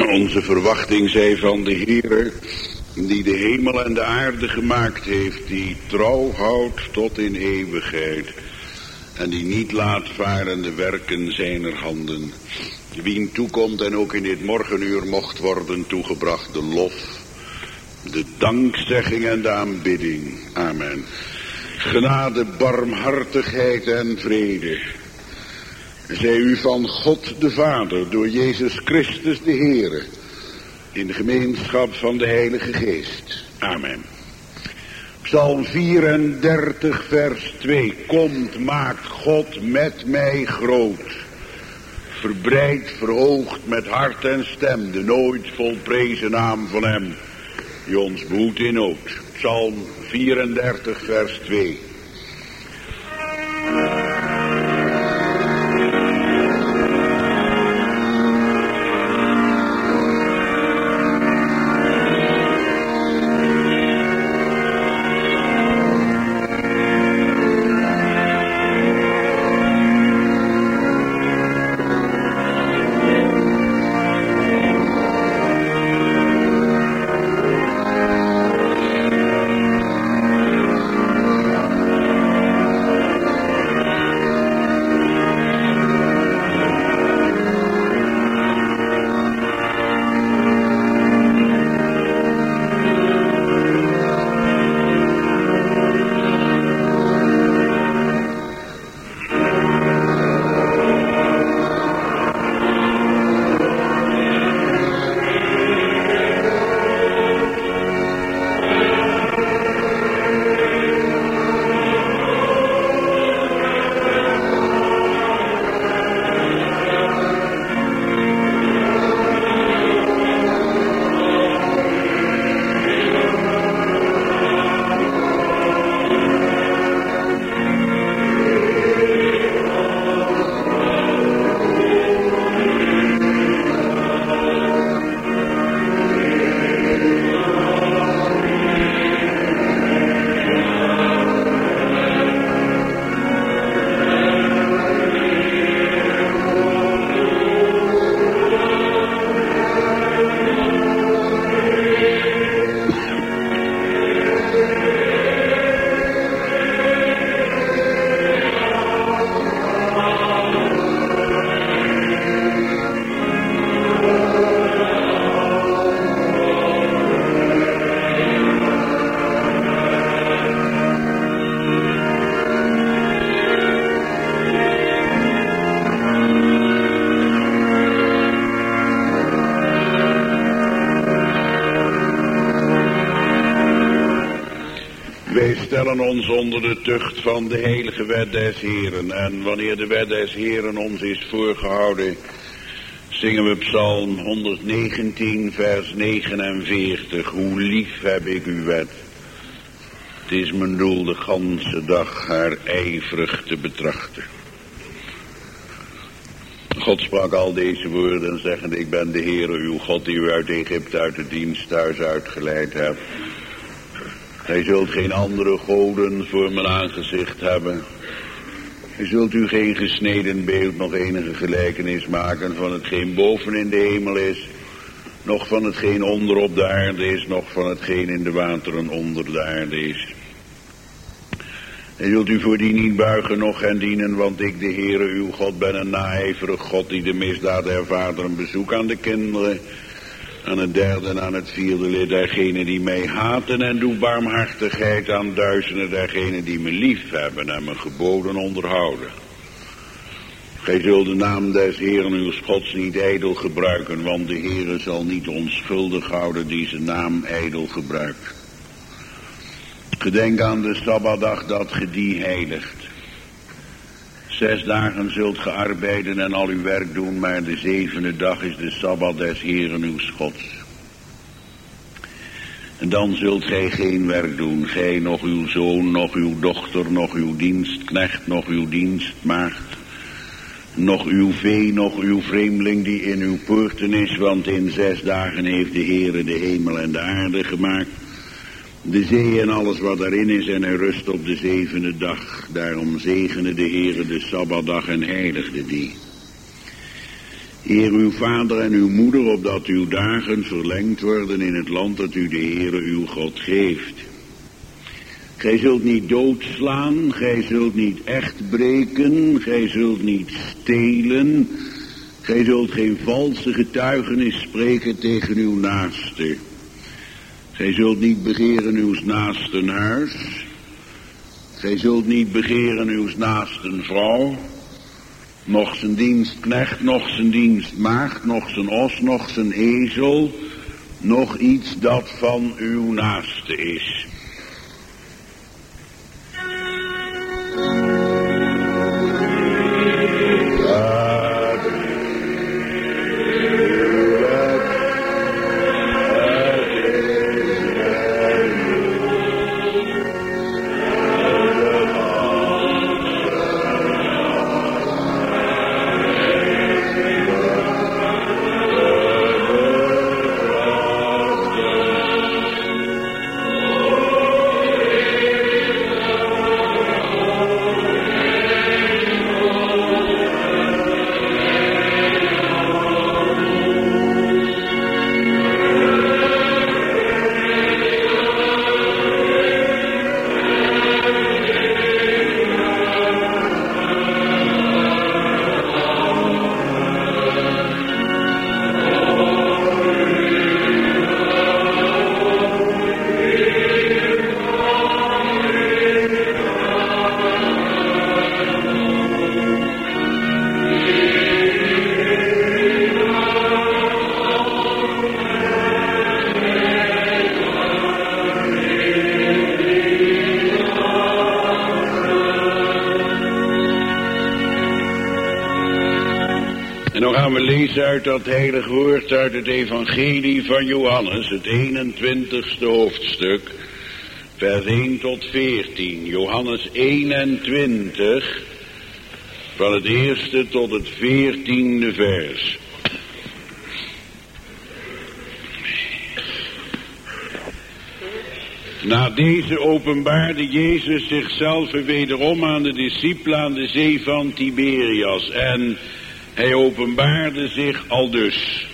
Onze verwachting zij van de Heere, die de hemel en de aarde gemaakt heeft, die trouw houdt tot in eeuwigheid en die niet laat varen de werken zijner handen. Wien toekomt en ook in dit morgenuur mocht worden toegebracht de lof, de dankzegging en de aanbidding. Amen. Genade, barmhartigheid en vrede zij u van God de Vader door Jezus Christus de Heere in de gemeenschap van de Heilige Geest. Amen. Psalm 34 vers 2. Komt, maakt God met mij groot. Verbreid, verhoogd met hart en stem de nooit volprezen naam van hem die ons behoedt in nood. Psalm 34 vers 2. Stellen ons onder de tucht van de heilige wet des Heeren. En wanneer de wet des Heeren ons is voorgehouden, zingen we Psalm 119 vers 49. Hoe lief heb ik uw wet. Het is mijn doel de ganse dag haar ijverig te betrachten. God sprak al deze woorden zeggende: ik ben de Heere uw God die u uit Egypte uit de diensthuis uitgeleid hebt. Gij zult geen andere goden voor mijn aangezicht hebben. Gij zult u geen gesneden beeld nog enige gelijkenis maken van hetgeen boven in de hemel is, nog van hetgeen onder op de aarde is, nog van hetgeen in de wateren onder de aarde is. Gij zult u voor die niet buigen, noch hen dienen, want ik, de Heere uw God, ben een naijverig God die de misdaad der vaderen bezoekt aan de kinderen, aan het derde en aan het vierde lid dergenen die mij haten, en doe barmhartigheid aan duizenden dergenen die me lief hebben en mijn geboden onderhouden. Gij zult de naam des Heeren uw Gods niet ijdel gebruiken, want de Heere zal niet onschuldig houden die zijn naam ijdel gebruikt. Gedenk aan de Sabbatdag dat ge die heiligt. 6 dagen zult ge arbeiden en al uw werk doen, maar de 7e dag is de Sabbat des Heeren uw Gods. En dan zult gij geen werk doen, gij, noch uw zoon, noch uw dochter, noch uw dienstknecht, noch uw dienstmaagd, noch uw vee, noch uw vreemdeling die in uw poorten is, want in 6 dagen heeft de Heere de hemel en de aarde gemaakt, de zee en alles wat daarin is, en hij rust op de 7e dag. Daarom zegene de Heere de Sabbatdag en heiligde die. Eer uw vader en uw moeder, opdat uw dagen verlengd worden in het land dat u de Heere uw God geeft. Gij zult niet doodslaan, gij zult niet echt breken, gij zult niet stelen, gij zult geen valse getuigenis spreken tegen uw naaste. Gij zult niet begeren uws naasten huis, gij zult niet begeren uws naasten vrouw, noch zijn dienstknecht, noch zijn dienstmaagd, noch zijn os, noch zijn ezel, noch iets dat van uw naaste is. Uit dat heilig woord uit het evangelie van Johannes, het 21ste hoofdstuk, vers 1 tot 14. Johannes 21, van het 1e tot het 14e vers. Na deze openbaarde Jezus zichzelf wederom aan de discipelen aan de zee van Tiberias en hij openbaarde zich aldus.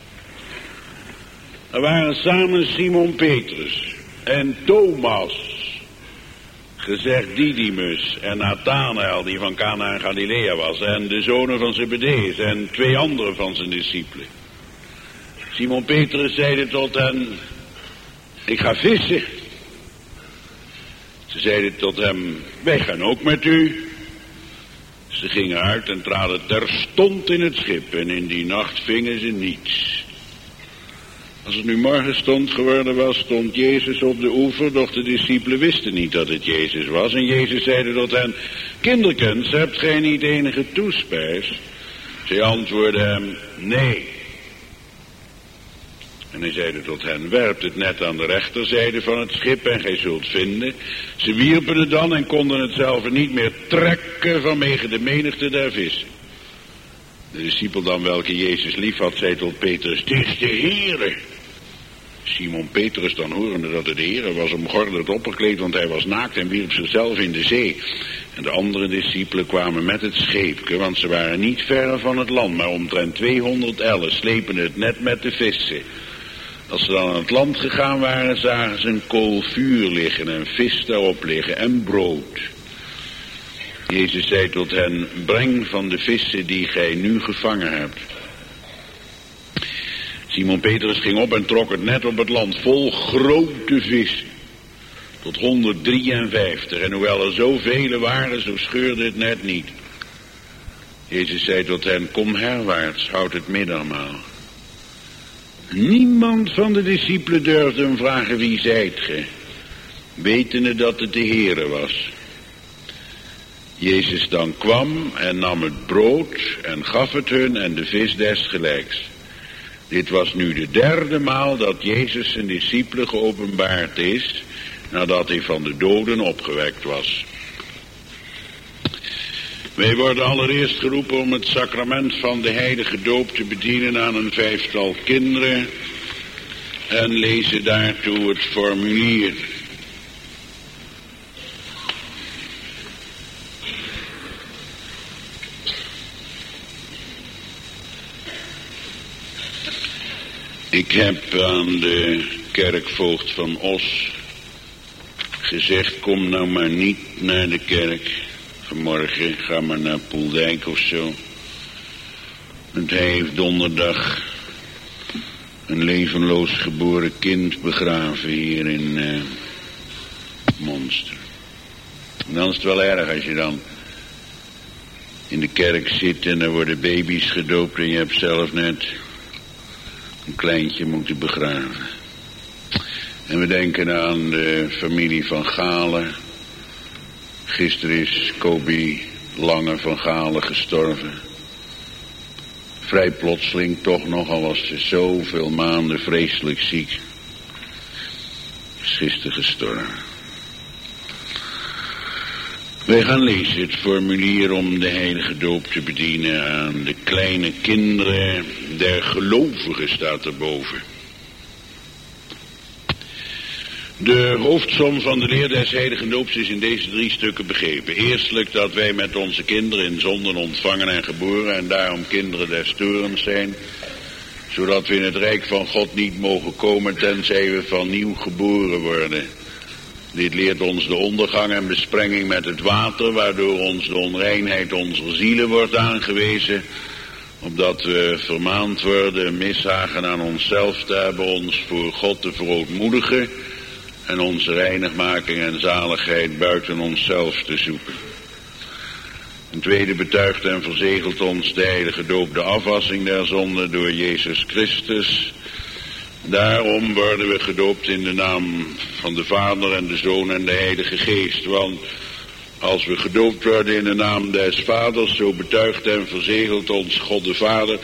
Er waren samen Simon Petrus en Thomas, gezegd Didymus, en Nathanael, die van Cana in Galilea was, en de zonen van Zebedeus en 2 anderen van zijn discipelen. Simon Petrus zeide tot hen: ik ga vissen. Ze zeiden tot hem: wij gaan ook met u. Ze gingen uit en traden terstond in het schip en in die nacht vingen ze niets. Als het nu morgenstond geworden was, stond Jezus op de oever, doch de discipelen wisten niet dat het Jezus was. En Jezus zeide tot hen: kinderkens, hebt gij niet enige toespijs? Zij antwoordden hem: nee. En hij zeide tot hen: werpt het net aan de rechterzijde van het schip en gij zult vinden. Ze wierpen het dan en konden het zelf niet meer trekken vanwege de menigte der vissen. De discipel dan, welke Jezus lief had, zei tot Petrus: het is de Heere. Simon Petrus dan, horende dat het de Heere was, omgordelde het opperkleed, want hij was naakt, en wierp zichzelf in de zee. En de andere discipelen kwamen met het scheepje, want ze waren niet verre van het land, maar omtrent 200 ellen, slepen het net met de vissen. Als ze dan aan het land gegaan waren, zagen ze een kool vuur liggen en vis daarop liggen en brood. Jezus zei tot hen: breng van de vissen die gij nu gevangen hebt. Simon Petrus ging op en trok het net op het land vol grote vissen, tot 153. En hoewel er zoveel waren, zo scheurde het net niet. Jezus zei tot hen: kom herwaarts, houd het middagmaal. Niemand van de discipelen durfde hem vragen: wie zijt ge? Wetende dat het de Heere was. Jezus dan kwam en nam het brood en gaf het hun en de vis desgelijks. Dit was nu de 3e maal dat Jezus zijn discipelen geopenbaard is, nadat hij van de doden opgewekt was. Wij worden allereerst geroepen om het sacrament van de heilige doop te bedienen aan een 5-tal kinderen en lezen daartoe het formulier. Ik heb aan de kerkvoogd van Os gezegd, kom nou maar niet naar de kerk vanmorgen, ga maar naar Poeldijk of zo. Want hij heeft donderdag een levenloos geboren kind begraven hier in Monster. En dan is het wel erg als je dan in de kerk zit en er worden baby's gedoopt en je hebt zelf net een kleintje moeten begraven. En we denken aan de familie van Galen. Gisteren is Kobi Lange van Galen gestorven. Vrij plotseling toch nog, al was ze zoveel maanden vreselijk ziek. Is gisteren gestorven. Wij gaan lezen het formulier om de heilige doop te bedienen aan de kleine kinderen der gelovigen, staat erboven. De hoofdsom van de leer des heiligen doops is in deze 3 stukken begrepen. Eerstelijk dat wij met onze kinderen in zonden ontvangen en geboren en daarom kinderen des toorns zijn, zodat we in het rijk van God niet mogen komen tenzij we van nieuw geboren worden. Dit leert ons de ondergang en besprenging met het water, waardoor ons de onreinheid onze zielen wordt aangewezen, opdat we vermaand worden mishagen aan onszelf te hebben, ons voor God te verootmoedigen en onze reinigmaking en zaligheid buiten onszelf te zoeken. Ten tweede betuigt en verzegelt ons de heilige doop de afwassing der zonde door Jezus Christus. Daarom worden we gedoopt in de naam van de Vader en de Zoon en de Heilige Geest. Want als we gedoopt worden in de naam des Vaders, zo betuigt en verzegelt ons God de Vader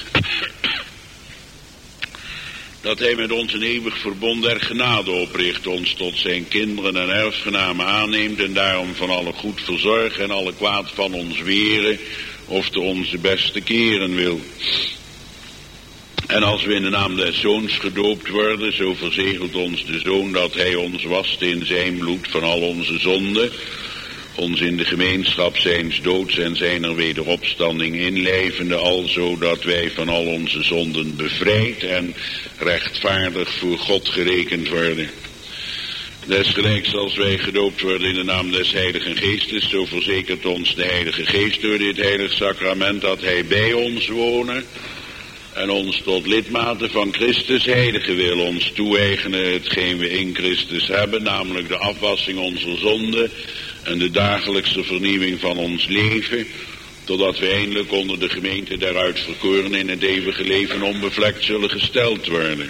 dat hij met ons een eeuwig verbond der genade opricht, ons tot zijn kinderen en erfgenamen aanneemt en daarom van alle goed verzorgen en alle kwaad van ons weren of te onze beste keren wil. En als we in de naam des Zoons gedoopt worden, zo verzegelt ons de Zoon dat hij ons wast in zijn bloed van al onze zonden, ons in de gemeenschap zijns doods en zijner wederopstanding inlevende, alzo dat wij van al onze zonden bevrijd en rechtvaardig voor God gerekend worden. Desgelijks als wij gedoopt worden in de naam des Heiligen Geestes, zo verzekert ons de Heilige Geest door dit heilig sacrament dat hij bij ons wonen en ons tot lidmaten van Christus heilige wil, ons toe-eigenen hetgeen we in Christus hebben, namelijk de afwassing onze zonden en de dagelijkse vernieuwing van ons leven, totdat we eindelijk onder de gemeente der uitverkorenen in het eeuwige leven onbevlekt zullen gesteld worden.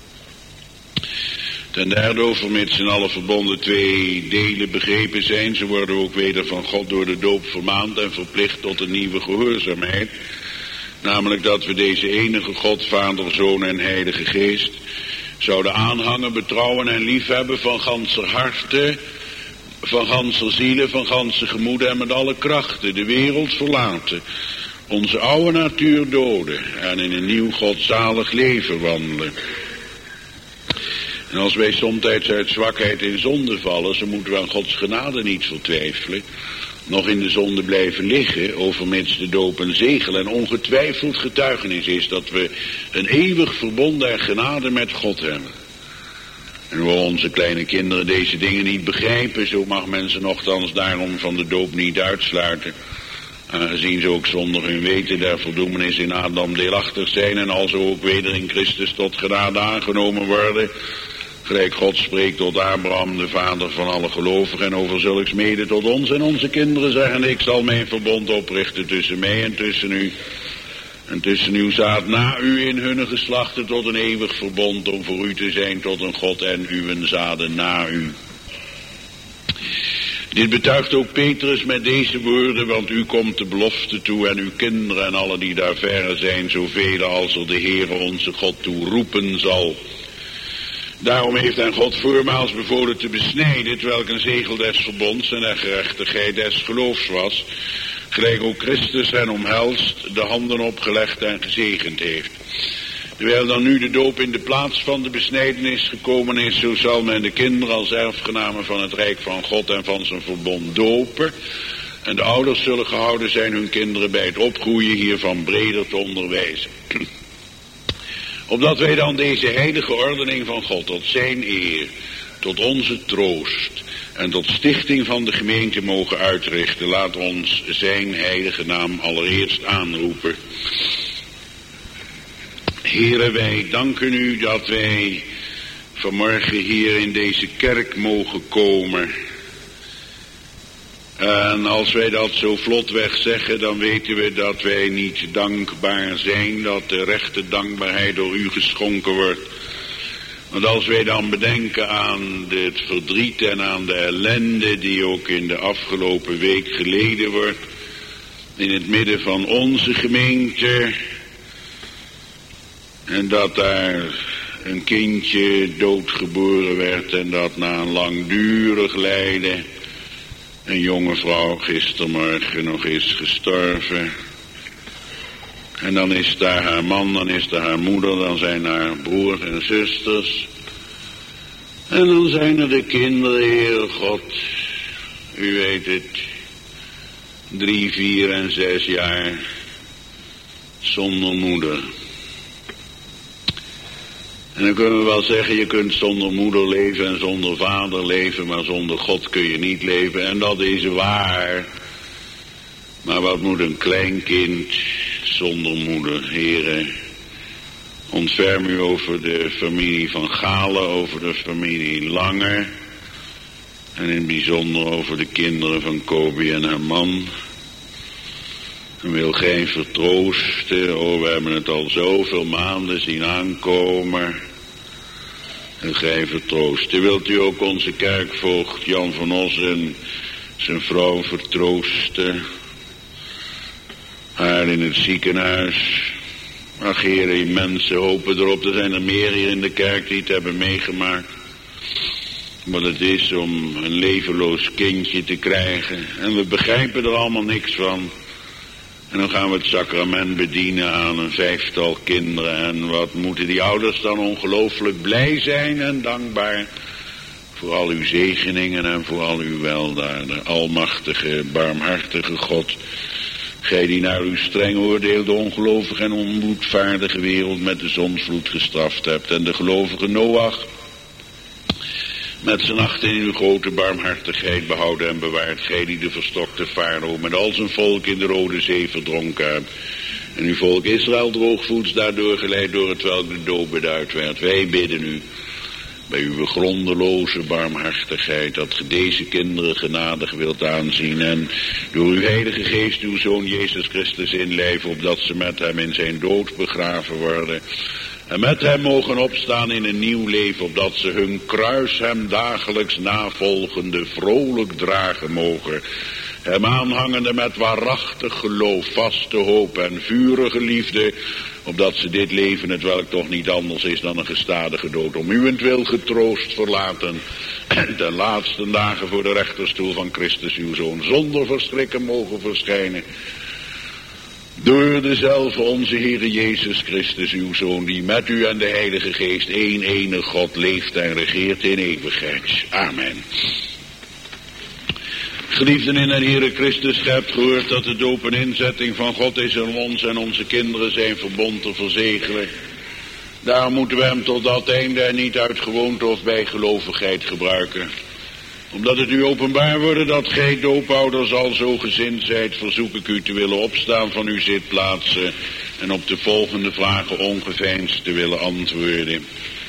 Ten derde, vermits in alle verbonden 2 delen begrepen zijn, zo worden we ook weder van God door de doop vermaand en verplicht tot een nieuwe gehoorzaamheid, namelijk dat we deze enige God, Vader, Zoon en Heilige Geest zouden aanhangen, betrouwen en liefhebben van ganser harte, van ganser zielen, van ganse gemoeden en met alle krachten de wereld verlaten, onze oude natuur doden en in een nieuw godzalig leven wandelen. En als wij somtijds uit zwakheid in zonde vallen, zo moeten we aan Gods genade niet vertwijfelen, nog in de zonde blijven liggen, overmits de doop een zegel en ongetwijfeld getuigenis is dat we een eeuwig verbond der genade met God hebben. En hoewel onze kleine kinderen deze dingen niet begrijpen, zo mag men ze nochtans daarom van de doop niet uitsluiten, aangezien ze ook zonder hun weten der verdoemenis in Adam deelachtig zijn en alzo ook weder in Christus tot genade aangenomen worden, gelijk God spreekt tot Abraham, de vader van alle gelovigen, en over zulks mede tot ons en onze kinderen zeggen, ik zal mijn verbond oprichten tussen mij en tussen u, en tussen uw zaad na u in hunne geslachten tot een eeuwig verbond, om voor u te zijn tot een God en uw zaden na u. Dit betuigt ook Petrus met deze woorden, want u komt de belofte toe en uw kinderen en alle die daar verre zijn, zoveel als er de Heere onze God toe roepen zal. Daarom heeft hij God voormaals bevolen te besnijden, terwijl een zegel des verbonds en der gerechtigheid des geloofs was, gelijk ook Christus hen omhelst, de handen opgelegd en gezegend heeft. Terwijl dan nu de doop in de plaats van de besnijdenis gekomen is, zo zal men de kinderen als erfgenamen van het rijk van God en van zijn verbond dopen. En de ouders zullen gehouden zijn hun kinderen bij het opgroeien hiervan breder te onderwijzen. Opdat wij dan deze heilige ordening van God tot zijn eer, tot onze troost en tot stichting van de gemeente mogen uitrichten. Laat ons zijn heilige naam allereerst aanroepen. Heere, wij danken u dat wij vanmorgen hier in deze kerk mogen komen. En als wij dat zo vlotweg zeggen, dan weten we dat wij niet dankbaar zijn, dat de rechte dankbaarheid door u geschonken wordt. Want als wij dan bedenken aan het verdriet en aan de ellende die ook in de afgelopen week geleden wordt, in het midden van onze gemeente, en dat daar een kindje doodgeboren werd en dat na een langdurig lijden een jonge vrouw gistermorgen nog is gestorven. En dan is daar haar man, dan is daar haar moeder, dan zijn haar broers en zusters. En dan zijn er de kinderen, Heer God, u weet het, 3, 4 en 6 jaar zonder moeder. En dan kunnen we wel zeggen, je kunt zonder moeder leven en zonder vader leven, maar zonder God kun je niet leven. En dat is waar. Maar wat moet een klein kind zonder moeder? Heren, ontferm u over de familie van Galen, over de familie Lange. En in het bijzonder over de kinderen van Kobi en haar man. En wil geen vertroosten. Oh, we hebben het al zoveel maanden zien aankomen. En geen vertroosten. Wilt u ook onze kerkvoogd Jan van Os en zijn vrouw vertroosten? Haar in het ziekenhuis. Ach, heren, mensen hopen erop. Er zijn er meer hier in de kerk die het hebben meegemaakt. Wat het is om een levenloos kindje te krijgen. En we begrijpen er allemaal niks van. En dan gaan we het sacrament bedienen aan een 5-tal kinderen. En wat moeten die ouders dan ongelooflijk blij zijn en dankbaar voor al uw zegeningen en voor al uw weldaden. Almachtige, barmhartige God, gij die naar uw streng oordeel de ongelovige en onboedvaardige wereld met de zondvloed gestraft hebt. En de gelovige Noach met zijn 8 in uw grote barmhartigheid behouden en bewaard. Gij die de verstokte Farao met al zijn volk in de Rode Zee verdronken hebt. En uw volk Israël droogvoets daardoor geleid door het welk de dood beduid werd. Wij bidden u bij uw grondeloze barmhartigheid dat ge deze kinderen genadig wilt aanzien. En door uw heilige geest uw zoon Jezus Christus inlijven, opdat ze met hem in zijn dood begraven worden. En met hem mogen opstaan in een nieuw leven, opdat ze hun kruis hem dagelijks navolgende vrolijk dragen mogen. Hem aanhangende met waarachtig geloof, vaste hoop en vurige liefde, opdat ze dit leven, het welk toch niet anders is dan een gestadige dood, om uwentwil getroost verlaten en ten laatste dagen voor de rechterstoel van Christus uw Zoon zonder verschrikken mogen verschijnen. Door dezelfde onze Heere Jezus Christus, uw Zoon, die met u en de Heilige Geest één enige God leeft en regeert in eeuwigheid. Amen. Geliefden in de Heere Christus, gij hebt gehoord dat de doop een inzetting van God is om ons en onze kinderen zijn verbond te verzegelen. Daarom moeten we hem tot dat einde en niet uit gewoonte of bijgelovigheid gebruiken. Omdat het u openbaar wordt dat gij doopouders al zo gezind zijt, verzoek ik u te willen opstaan van uw zitplaatsen en op de volgende vragen ongeveinsd te willen antwoorden.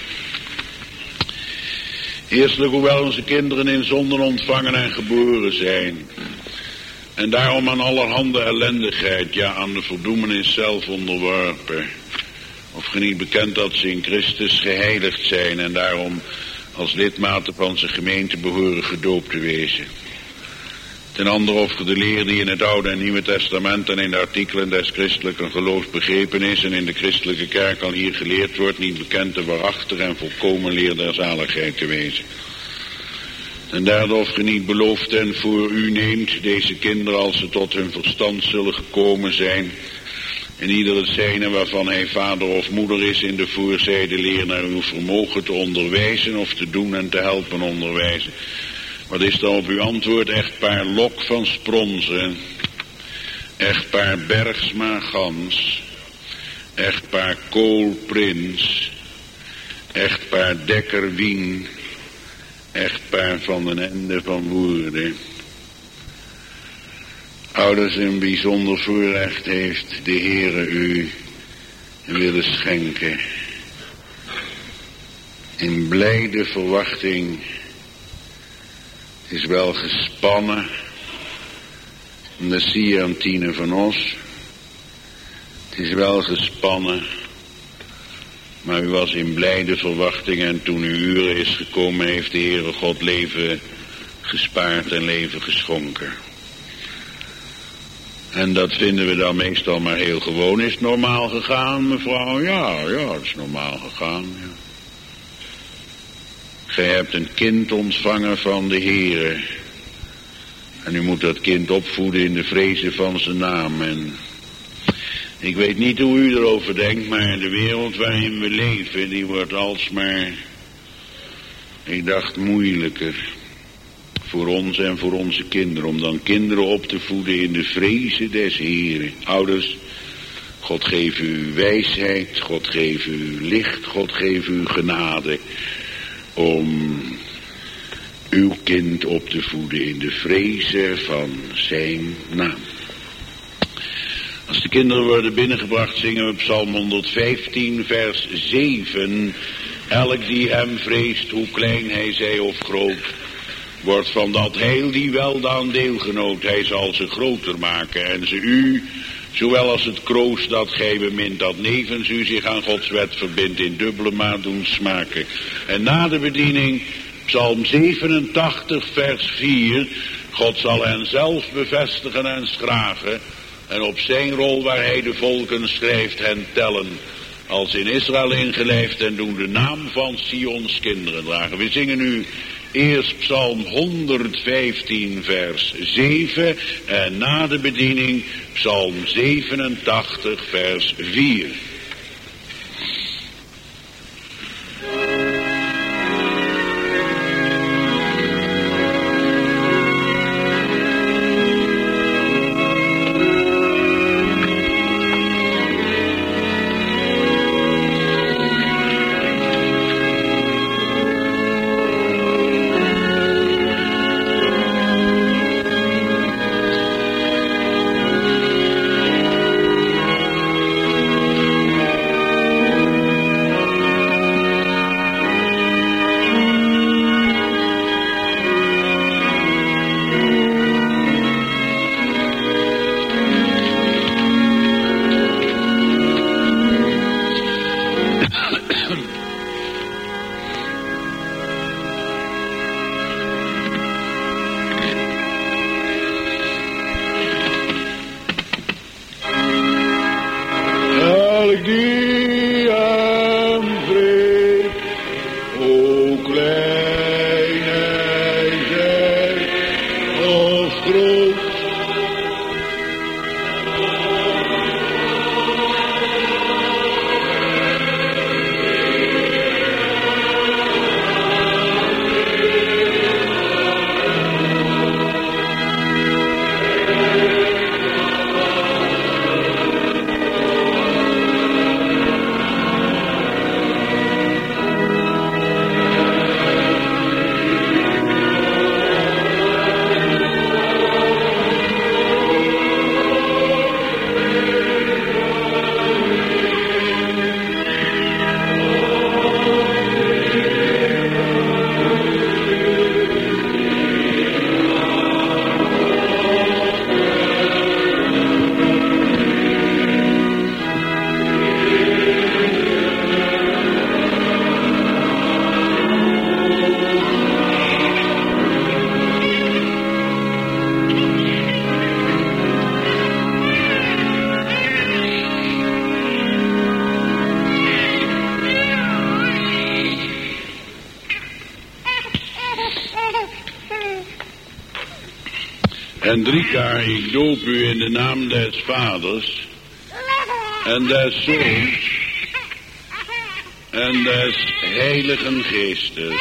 Eerstelijk, hoewel onze kinderen in zonden ontvangen en geboren zijn, en daarom aan allerhande ellendigheid, ja aan de verdoemenis zelf onderworpen, of ge niet bekend dat ze in Christus geheiligd zijn en daarom als lidmaten van zijn gemeente behoren gedoopt te wezen. Ten andere of ge de leer die in het Oude en Nieuwe Testament en in de artikelen des christelijke geloofs begrepen is en in de christelijke kerk al hier geleerd wordt, niet bekend de waarachtige en volkomen leer der zaligheid te wezen. Ten derde of ge niet belooft en voor u neemt deze kinderen als ze tot hun verstand zullen gekomen zijn, en ieder het zijne waarvan hij vader of moeder is in de voorzijde leer naar uw vermogen te onderwijzen of te doen en te helpen onderwijzen. Wat is dan op uw antwoord? Echtpaar Lok van Spronzen, echtpaar Bergsma Gans echtpaar Kool-Prins, echtpaar Dekker-Wien, echtpaar Van den Ende van Woerden. Ouders, een bijzonder voorrecht heeft de Heere u willen schenken. In blijde verwachting is wel gespannen. Dat zie je aan Tine van Os. Het is wel gespannen. Maar u was in blijde verwachting en toen uw uur is gekomen heeft de Heere God leven gespaard en leven geschonken. En dat vinden we dan meestal maar heel gewoon. Is het normaal gegaan, mevrouw? Ja, het is normaal gegaan. Ja. Gij hebt een kind ontvangen van de Heere. En u moet dat kind opvoeden in de vrezen van zijn naam. En ik weet niet hoe u erover denkt, maar de wereld waarin we leven, die wordt alsmaar, ik dacht, moeilijker. Voor ons en voor onze kinderen, om dan kinderen op te voeden in de vrezen des Heeren. Ouders, God geef u wijsheid, God geef u licht, God geef u genade om uw kind op te voeden in de vrezen van zijn naam. Als de kinderen worden binnengebracht zingen we Psalm 115 vers 7. Elk die hem vreest, hoe klein hij zij of groot, wordt van dat heil die weldaan deelgenoot. Hij zal ze groter maken en ze u, zowel als het kroost dat gij bemint, dat nevens u zich aan Gods wet verbindt, in dubbele maat doen smaken. En na de bediening, Psalm 87 vers 4, God zal hen zelf bevestigen en schragen, en op zijn rol waar hij de volken schrijft hen tellen, als in Israël ingelijfd, en doen de naam van Sions kinderen dragen. We zingen nu eerst Psalm 115 vers 7 en na de bediening Psalm 87 vers 4. Hendrika, ik doop u in de naam des Vaders en des Zoons en des Heiligen Geestes.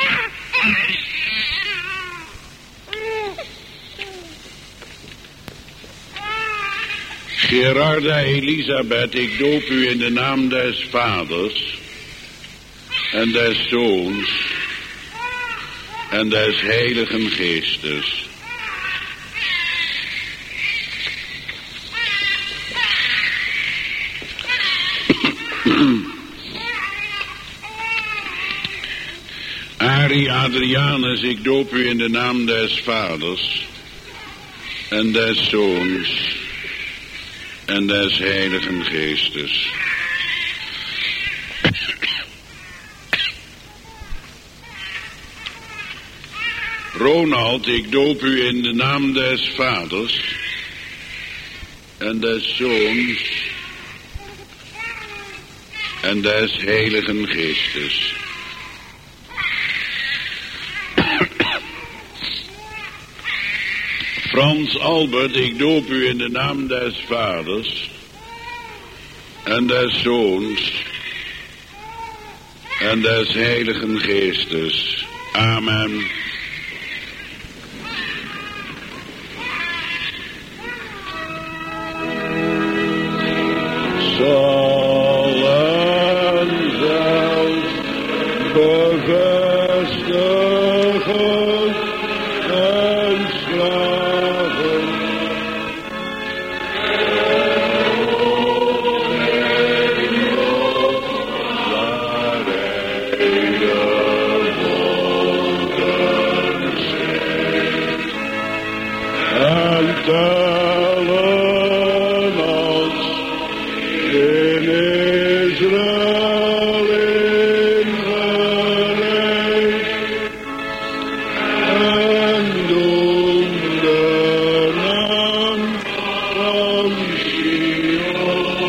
Gerarda Elisabeth, ik doop u in de naam des Vaders en des Zoons en des Heiligen Geestes. Ari Adrianus, ik doop u in de naam des Vaders en des Zoons en des Heiligen Geestes. Ronald, ik doop u in de naam des Vaders en des Zoons en des Heiligen Geestes. Frans Albert, ik doop u in de naam des Vaders en des Zoons en des Heiligen Geestes. Amen. Zullen zelf bevestigen en slagen. Waar hij de volken zit. En tellen als in Israël ingereed, en doen de naam van Sion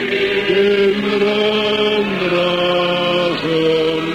kinderen dragen.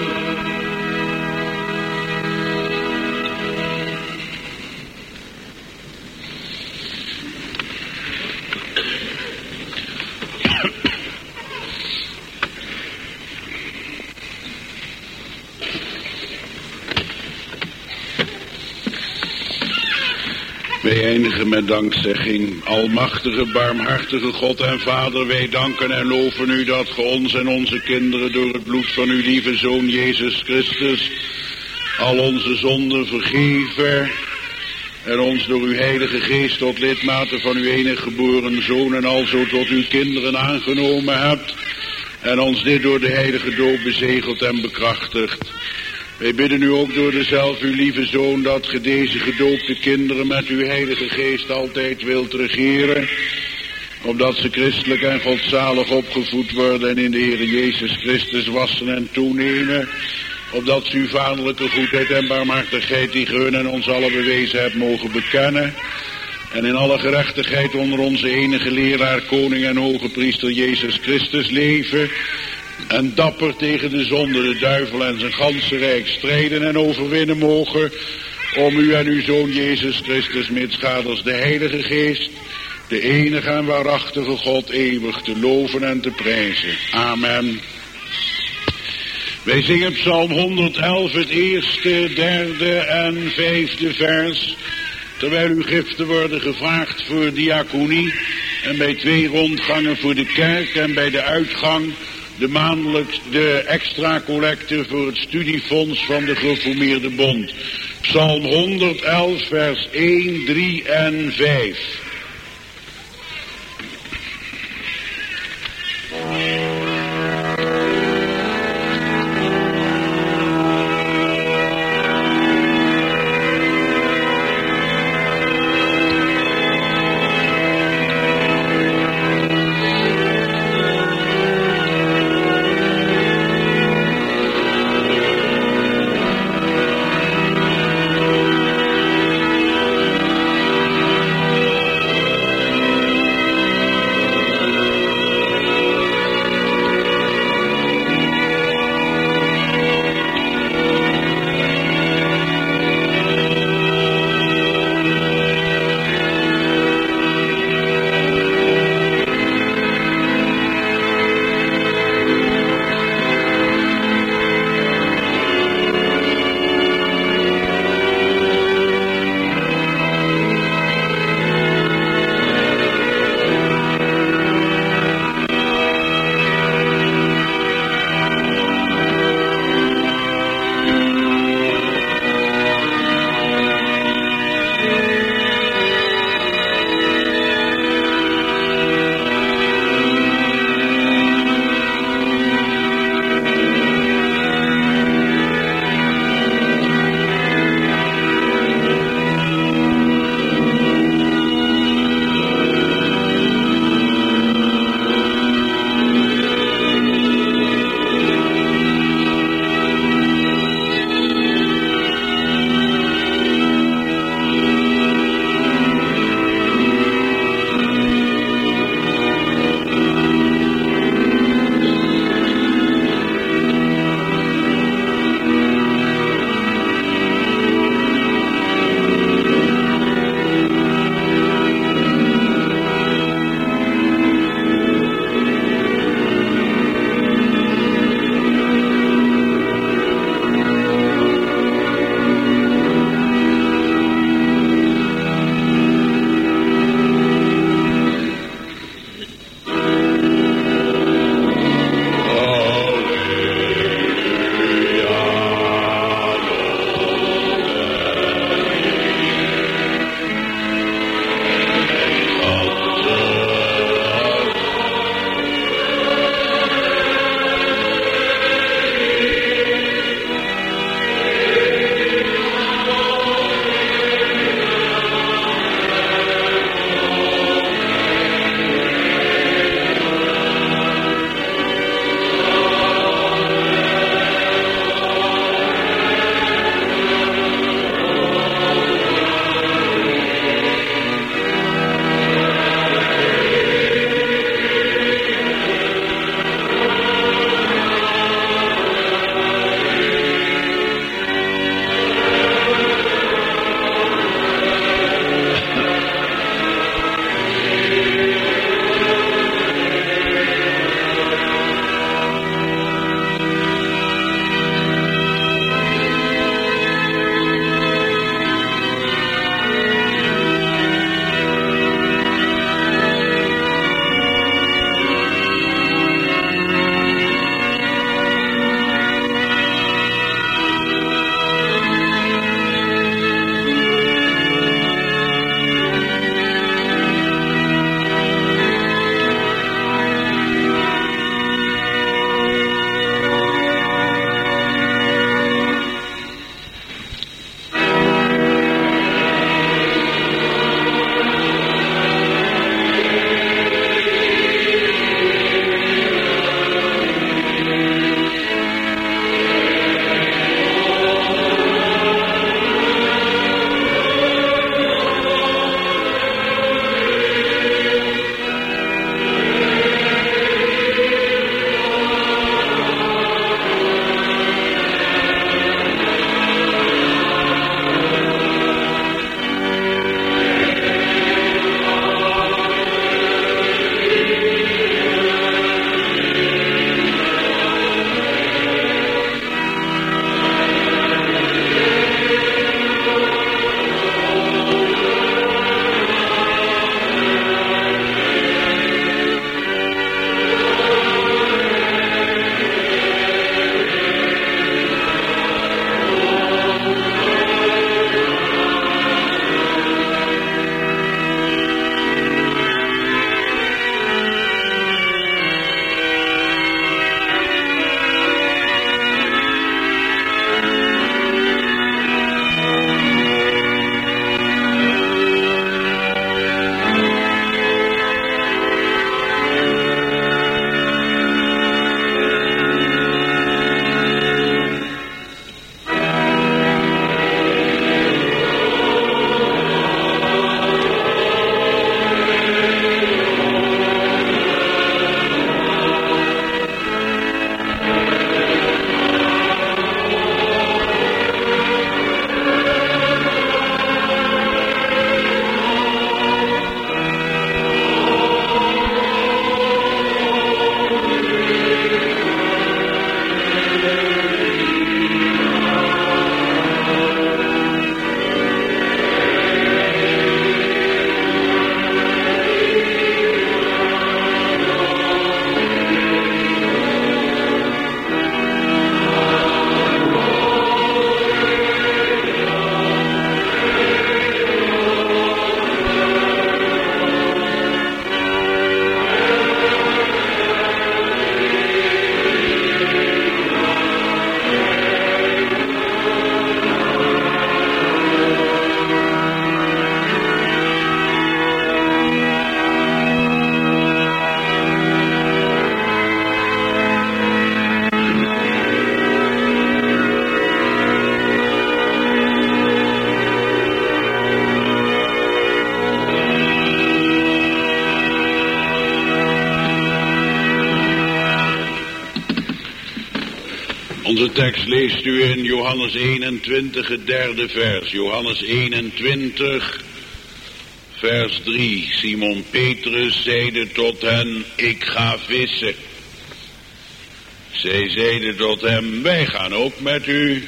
Wij eindigen met dankzegging. Almachtige, barmhartige God en Vader, wij danken en loven u dat ge ons en onze kinderen door het bloed van uw lieve Zoon Jezus Christus al onze zonden vergeven en ons door uw Heilige Geest tot lidmaten van uw enige geboren Zoon en alzo tot uw kinderen aangenomen hebt en ons dit door de heilige doop bezegeld en bekrachtigd. Wij bidden u ook door dezelfde uw lieve Zoon dat ge deze gedoopte kinderen met uw Heilige Geest altijd wilt regeren, opdat ze christelijk en godzalig opgevoed worden en in de Heer Jezus Christus wassen en toenemen, opdat ze uw vaderlijke goedheid en barmhartigheid die ge hun en ons allen bewezen hebt mogen bekennen en in alle gerechtigheid onder onze enige leraar, koning en hoge priester Jezus Christus leven en dapper tegen de zonde, de duivel en zijn ganse rijk strijden en overwinnen mogen, om u en uw Zoon Jezus Christus mitschaders de Heilige Geest, de enige en waarachtige God, eeuwig te loven en te prijzen. Amen. Wij zingen Psalm 111, het eerste, derde en vijfde vers, terwijl uw giften worden gevraagd voor diaconie en bij 2 rondgangen voor de kerk en bij de uitgang de extra collecte voor het studiefonds van de Gereformeerde Bond. Psalm 111, vers 1, 3 en 5. Onze tekst leest u in Johannes 21, het derde vers. Johannes 21, vers 3. Simon Petrus zeide tot hen, ik ga vissen. Zij zeiden tot hem, wij gaan ook met u.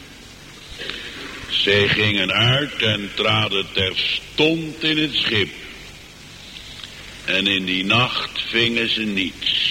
Zij gingen uit en traden terstond in het schip. En in die nacht vingen ze niets.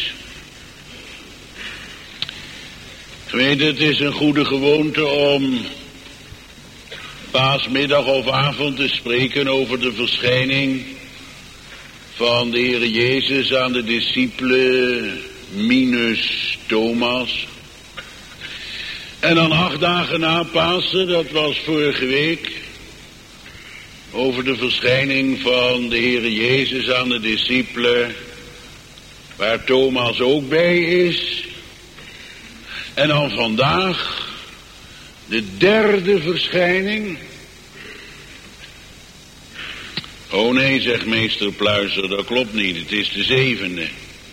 Weet, het is een goede gewoonte om paasmiddag of avond te spreken over de verschijning van de Heere Jezus aan de discipelen minus Thomas. En dan 8 dagen na Pasen, dat was vorige week, over de verschijning van de Heere Jezus aan de discipelen, waar Thomas ook bij is. En dan vandaag, de derde verschijning. Oh nee, zegt meester Pluizer, dat klopt niet, het is de 7e.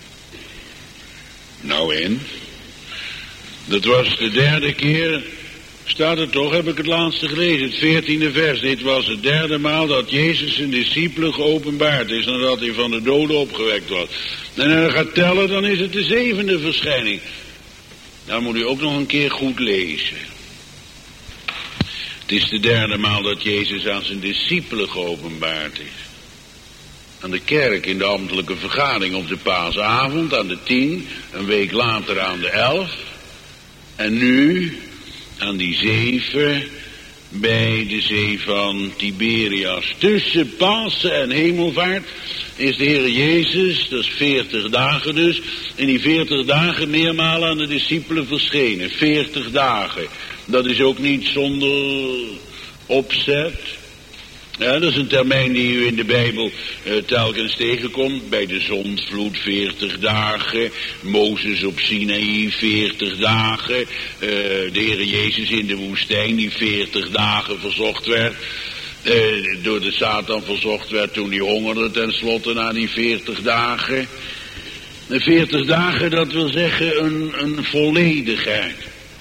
Nou en? Dat was de derde keer, staat er toch, heb ik het laatste gelezen, het 14e vers. Dit was de derde maal dat Jezus zijn discipelen geopenbaard is, nadat hij van de doden opgewekt was. En als hij gaat tellen, dan is het de 7e verschijning. Dan moet u ook nog een keer goed lezen. Het is de derde maal dat Jezus aan zijn discipelen geopenbaard is. Aan de kerk in de ambtelijke vergadering op de paasavond, aan de 10, een week later aan de 11. En nu aan die 7 bij de zee van Tiberias. Tussen Pasen en Hemelvaart is de Heer Jezus, dat is 40 dagen dus, in die 40 dagen meermalen aan de discipelen verschenen. 40 dagen. Dat is ook niet zonder opzet. Ja, dat is een termijn die u in de Bijbel telkens tegenkomt. Bij de zondvloed 40 dagen. Mozes op Sinaï 40 dagen. De Heer Jezus in de woestijn die 40 dagen verzocht werd. Door de Satan verzocht werd toen hij hongerde tenslotte na die 40 dagen. 40 dagen, dat wil zeggen een volledigheid.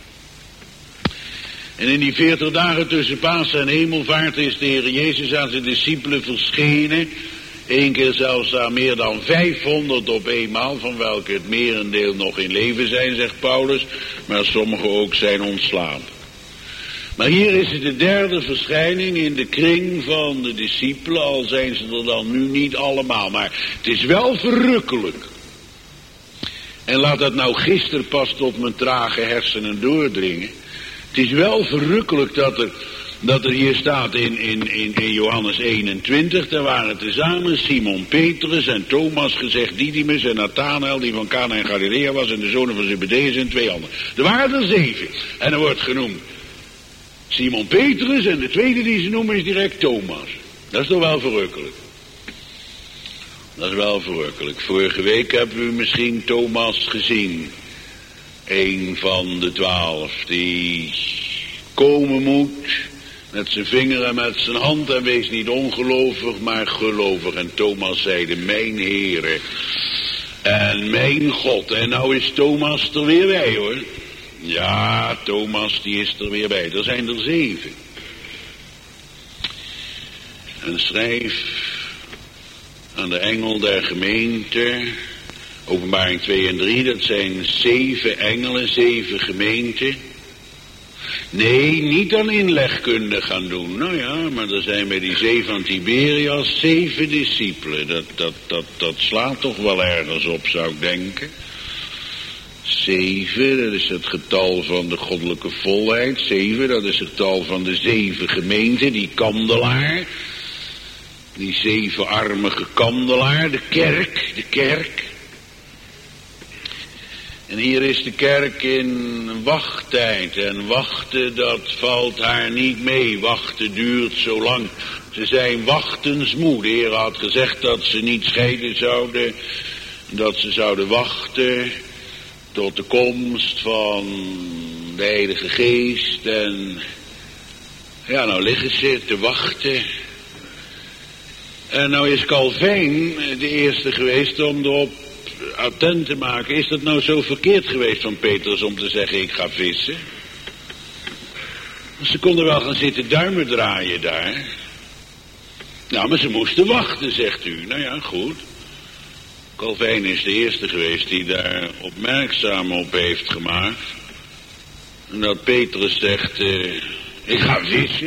En in die 40 dagen tussen Pasen en Hemelvaart is de Heer Jezus aan zijn discipelen verschenen. 1 keer zelfs aan meer dan 500 op eenmaal, van welke het merendeel nog in leven zijn, zegt Paulus, maar sommigen ook zijn ontslapen. Maar hier is het de derde verschijning in de kring van de discipelen, al zijn ze er dan nu niet allemaal, maar het is wel verrukkelijk. En laat dat nou gisteren pas tot mijn trage hersenen doordringen. Het is wel verrukkelijk dat er hier staat in Johannes 21, daar waren tezamen Simon Petrus en Thomas, gezegd Didymus en Nathanael, die van Cana in Galilea was, en de zonen van Zebedeus en 2 anderen. Er waren er 7. En er wordt genoemd Simon Petrus en de tweede die ze noemen is direct Thomas. Dat is toch wel verrukkelijk. Dat is wel verrukkelijk. Vorige week hebben u misschien Thomas gezien. 1 van de 12 die komen moet met zijn vinger en met zijn hand en wees niet ongelovig maar gelovig. En Thomas zeide, mijn Heere en mijn God. En nou is Thomas er weer bij, hoor. Ja, Thomas die is er weer bij. Er zijn er 7. En schrijf aan de engel der gemeente, Openbaring 2 en 3, dat zijn 7 engelen, 7 gemeenten. Nee, niet aan inlegkunde gaan doen. Nou ja, maar er zijn bij die zee van Tiberias 7 discipelen. Dat slaat toch wel ergens op, zou ik denken. 7, dat is het getal van de goddelijke volheid. 7, dat is het getal van de 7 gemeenten, die kandelaar. Die 7-armige kandelaar, de kerk. En hier is de kerk in wachttijd. En wachten, dat valt haar niet mee. Wachten duurt zo lang. Ze zijn wachtensmoe. De Heer had gezegd dat ze niet scheiden zouden. Dat ze zouden wachten tot de komst van de Heilige Geest. En ja, nou liggen ze te wachten. En nou is Calvijn de eerste geweest om erop attent te maken. Is dat nou zo verkeerd geweest van Petrus om te zeggen ik ga vissen? Ze konden wel gaan zitten duimen draaien daar. Nou, maar ze moesten wachten, zegt u. Nou ja, goed. Calvijn is de eerste geweest die daar opmerkzaam op heeft gemaakt. En dat Petrus zegt, ik ga vissen.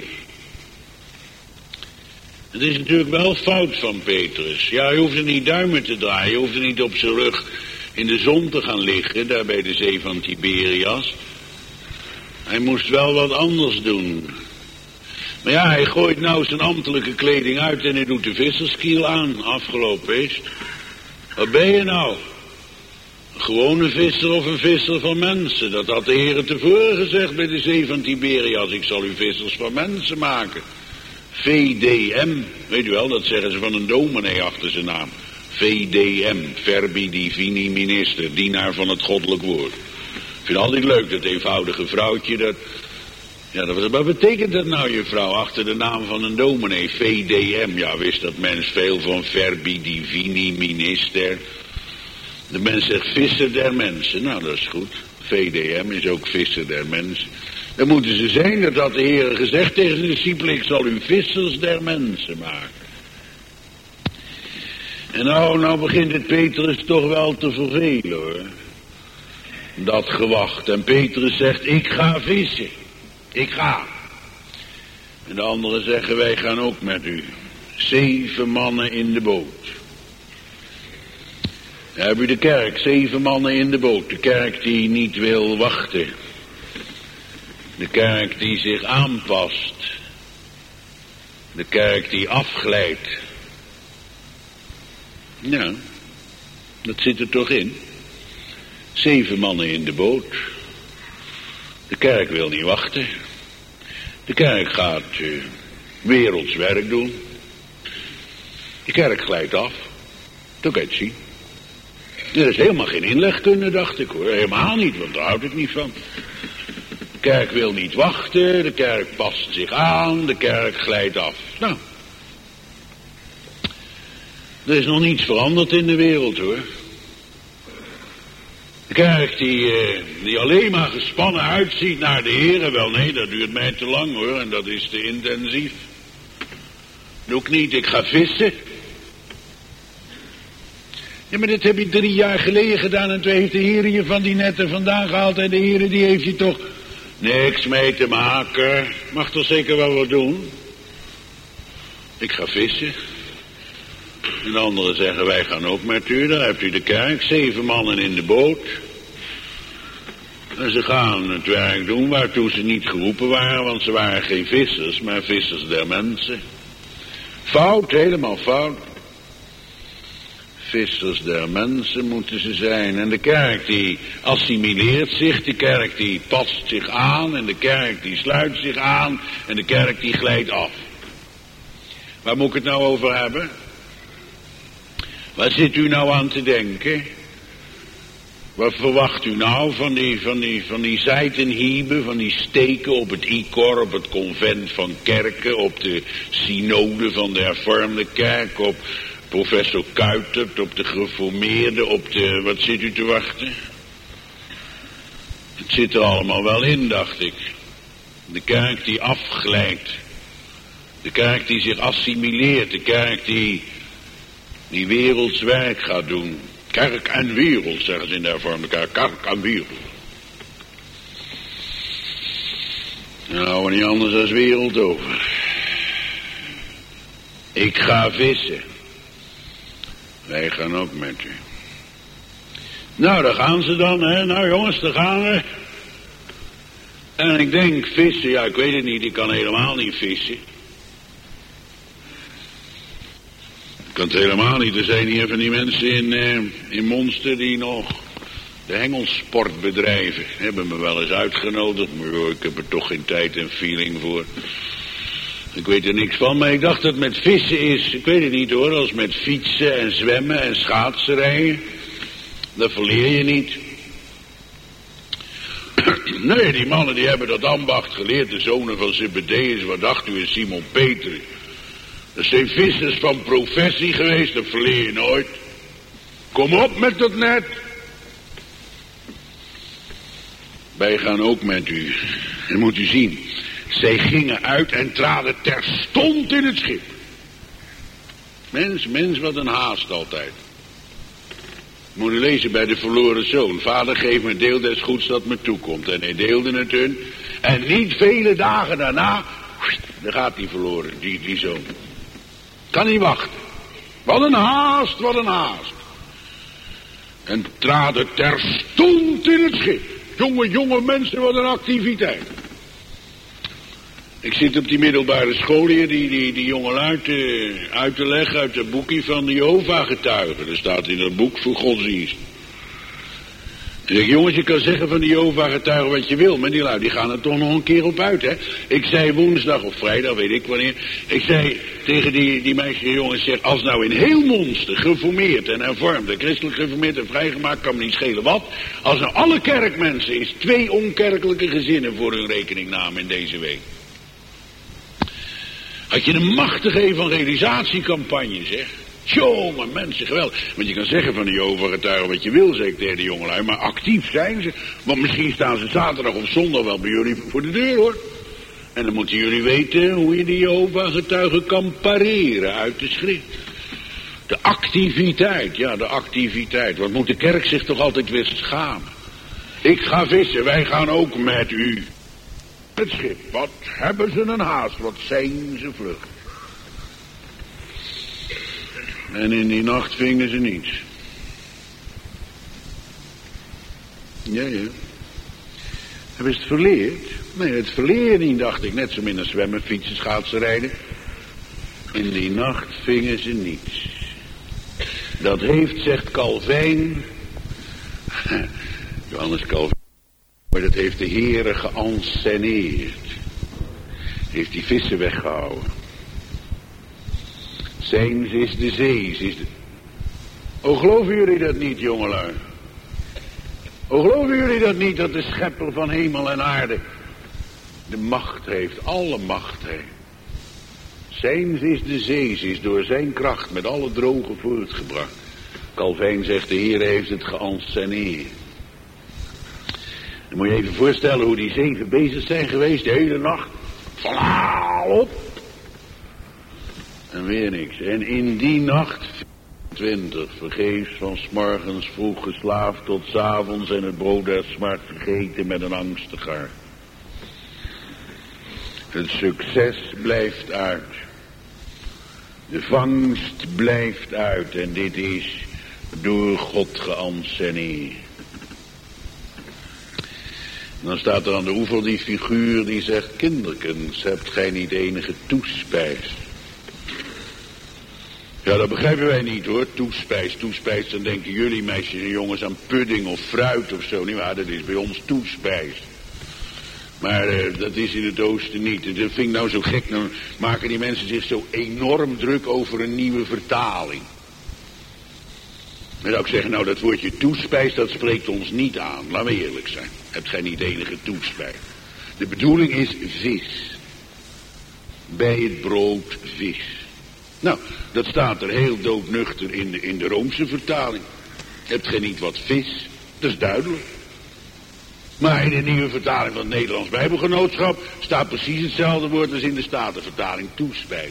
Het is natuurlijk wel fout van Petrus. Ja, hij hoefde niet duimen te draaien. Hij hoefde niet op zijn rug in de zon te gaan liggen, daar bij de zee van Tiberias. Hij moest wel wat anders doen. Maar ja, hij gooit nou zijn ambtelijke kleding uit en hij doet de visserskiel aan. Afgelopen is. Wat ben je nou? Een gewone visser of een visser van mensen? Dat had de Heer tevoren gezegd bij de zee van Tiberias. Ik zal u vissers van mensen maken. VDM, weet u wel, dat zeggen ze van een dominee achter zijn naam. VDM, Verbi Divini Minister, dienaar van het goddelijk woord. Ik vind het altijd leuk, dat eenvoudige vrouwtje, dat... Ja, wat betekent dat nou, juffrouw, achter de naam van een dominee? VDM, ja, wist dat mens veel van Verbi Divini Minister. De mens zegt visser der mensen, nou, dat is goed. VDM is ook visser der mensen. Dan moeten ze zijn, dat had de Heer gezegd tegen de discipelen, ik zal u vissers der mensen maken. En nou begint het Petrus toch wel te vervelen, hoor. Dat gewacht. En Petrus zegt, ik ga vissen. Ik ga. En de anderen zeggen, wij gaan ook met u. 7 mannen in de boot. Dan heb u de kerk, 7 mannen in de boot. De kerk die niet wil wachten. De kerk die zich aanpast. De kerk die afglijdt. Ja, dat zit er toch in. 7 mannen in de boot. De kerk wil niet wachten. De kerk gaat werelds werk doen. De kerk glijdt af. Dat kan je het zien. Er is helemaal geen inlegkunde, dacht ik hoor. Helemaal niet, want daar houdt ik niet van. De kerk wil niet wachten. De kerk past zich aan. De kerk glijdt af. Nou. Er is nog niets veranderd in de wereld hoor. De kerk die alleen maar gespannen uitziet naar de Heer. Wel nee, dat duurt mij te lang hoor. En dat is te intensief. Doe ik niet, ik ga vissen. Ja, maar dit heb je 3 jaar geleden gedaan. En toen heeft de Heer je van die netten vandaan gehaald. En de Heer die heeft je toch niks mee te maken. Mag toch zeker wel wat doen. Ik ga vissen. En de anderen zeggen, wij gaan ook met u. Dan hebt u de kerk, 7 mannen in de boot. En ze gaan het werk doen waartoe ze niet geroepen waren, want ze waren geen vissers, maar vissers der mensen. Fout, helemaal fout. Vissers der mensen moeten ze zijn. En de kerk die assimileert zich, de kerk die past zich aan, en de kerk die sluit zich aan, en de kerk die glijdt af. Waar moet ik het nou over hebben? Waar zit u nou aan te denken? Wat verwacht u nou van die zijtenhieben, van die steken op het ICOR, op het convent van Kerken, op de synode van de hervormde kerk, op professor Kuitert, op de gereformeerde, op de... Wat zit u te wachten? Het zit er allemaal wel in, dacht ik. De kerk die afglijdt. De kerk die zich assimileert. De kerk die werelds werk gaat doen. Kerk en wereld, zeggen ze in de hervormde kerk. Kerk en wereld. Nou, niet anders dan wereld over. Ik ga vissen. Wij gaan ook met u. Nou, daar gaan ze dan, hè. Nou jongens, daar gaan we. En ik denk, vissen, ja, ik weet het niet. Ik kan helemaal niet vissen. Ik kan het helemaal niet. Er zijn hier van die mensen in Monster die nog de hengelsport bedrijven. Hebben me wel eens uitgenodigd, maar ik heb er toch geen tijd en feeling voor. Ik weet er niks van, maar ik dacht dat het met vissen is. Ik weet het niet hoor, als met fietsen en zwemmen en schaatsen rijden. Dat verleer je niet. Nee, die mannen die hebben dat ambacht geleerd. De zonen van Zebedeus, wat dacht u, en Simon Petrus. Dat zijn vissers van professie geweest, dat verleer je nooit. Kom op met dat net. Wij gaan ook met u. En moet u zien. Zij gingen uit en traden terstond in het schip. Mens, wat een haast altijd. Moet u lezen bij de verloren zoon. Vader, geef me deel des goeds dat me toekomt. En hij deelde het hun. En niet vele dagen daarna, dan gaat hij verloren, die zoon. Kan niet wachten. Wat een haast, wat een haast. En traden terstond in het schip. Jonge mensen, wat een activiteit. Ik zit op die middelbare school hier, die jongelui uit te leggen uit het boekje van de Jehovah-getuigen. Er staat in dat boek voor godsdienst. Ik zeg, jongens, je kan zeggen van de Jehovah-getuigen wat je wil, maar die lui, die gaan er toch nog een keer op uit, hè. Ik zei woensdag of vrijdag, weet ik wanneer, ik zei tegen die meisjes en jongens, zeg, als nou in heel Monster geformeerd en hervormd, en christelijk geformeerd en vrijgemaakt, kan me niet schelen wat, als nou alle kerkmensen eens 2 onkerkelijke gezinnen voor hun rekening namen in deze week. Had je een machtige evangelisatiecampagne, zeg. Jongen, mensen, geweldig. Want je kan zeggen van de Jehovah-getuigen wat je wil, zeg ik tegen de jongelui, maar actief zijn ze. Want misschien staan ze zaterdag of zondag wel bij jullie voor de deur, hoor. En dan moeten jullie weten hoe je de Jehovah-getuigen kan pareren uit de schrift. De activiteit, ja, de activiteit. Wat moet de kerk zich toch altijd weer schamen. Ik ga vissen, wij gaan ook met u. Het schip, wat hebben ze een haast, wat zijn ze vlug. En in die nacht vingen ze niets. Ja. Hebben ze het verleerd? Nee, het verleer niet, dacht ik. Net zo min als zwemmen, fietsen, schaatsen, rijden. In die nacht vingen ze niets. Dat heeft, zegt Calvijn, Johannes Calvijn, maar dat heeft de Heere geënsceneerd. Heeft die vissen weggehouden. Zijns is de zee. O, geloven jullie dat niet, jongelui? O, geloven jullie dat niet, dat de schepper van hemel en aarde de macht heeft, alle macht heeft? Zijns is de zee, is door zijn kracht met alle drogen voortgebracht. Calvijn zegt, de Heer heeft het geënsceneerd. Dan moet je even voorstellen hoe die 7 bezig zijn geweest, de hele nacht. Vlaal op. En weer niks. En in die nacht 20 vergeefs van 's morgens vroeg geslaafd tot 's avonds en het brood der smart gegeten met een angstig hart. Het succes blijft uit. De vangst blijft uit en dit is door God geënsceneerd. En dan staat er aan de oever die figuur die zegt, kinderkens, hebt gij niet enige toespijs? Ja, dat begrijpen wij niet, hoor. Toespijs, dan denken jullie meisjes en jongens aan pudding of fruit of zo. Niet waar, dat is bij ons toespijs. Maar dat is in het oosten niet. En dat vind ik nou zo gek. Dan maken die mensen zich zo enorm druk over een nieuwe vertaling. Dan zou ik zeggen, nou dat woordje toespijs, dat spreekt ons niet aan. Laten we eerlijk zijn. Hebt gij niet enige toespijs? De bedoeling is vis. Bij het brood vis. Nou, dat staat er heel doodnuchter in de Roomse vertaling. Hebt gij niet wat vis? Dat is duidelijk. Maar in de nieuwe vertaling van het Nederlands Bijbelgenootschap staat precies hetzelfde woord als in de Statenvertaling, toespijs.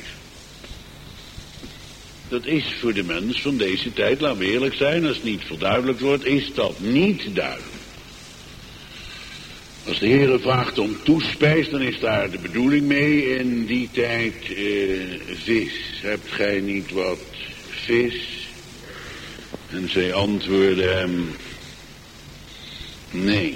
Dat is voor de mens van deze tijd, laten we eerlijk zijn, als het niet verduidelijkt wordt, is dat niet duidelijk. Als de Heere vraagt om toespijs, dan is daar de bedoeling mee in die tijd vis. Hebt gij niet wat vis? En zij antwoordden hem, nee.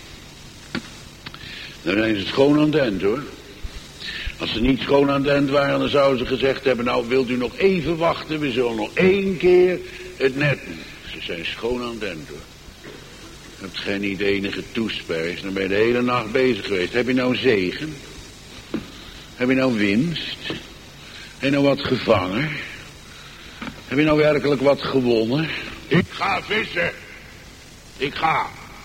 Dan zijn ze schoon aan het eind, hoor. Als ze niet schoon aan het eind waren, dan zouden ze gezegd hebben, nou wilt u nog even wachten, we zullen nog 1 keer het net doen. Ze zijn schoon aan het eind, hoor. Hebt gij niet enige toespijs? Dan ben je de hele nacht bezig geweest. Heb je nou zegen? Heb je nou winst? Heb je nou wat gevangen? Heb je nou werkelijk wat gewonnen? Ik ga vissen. Ik ga.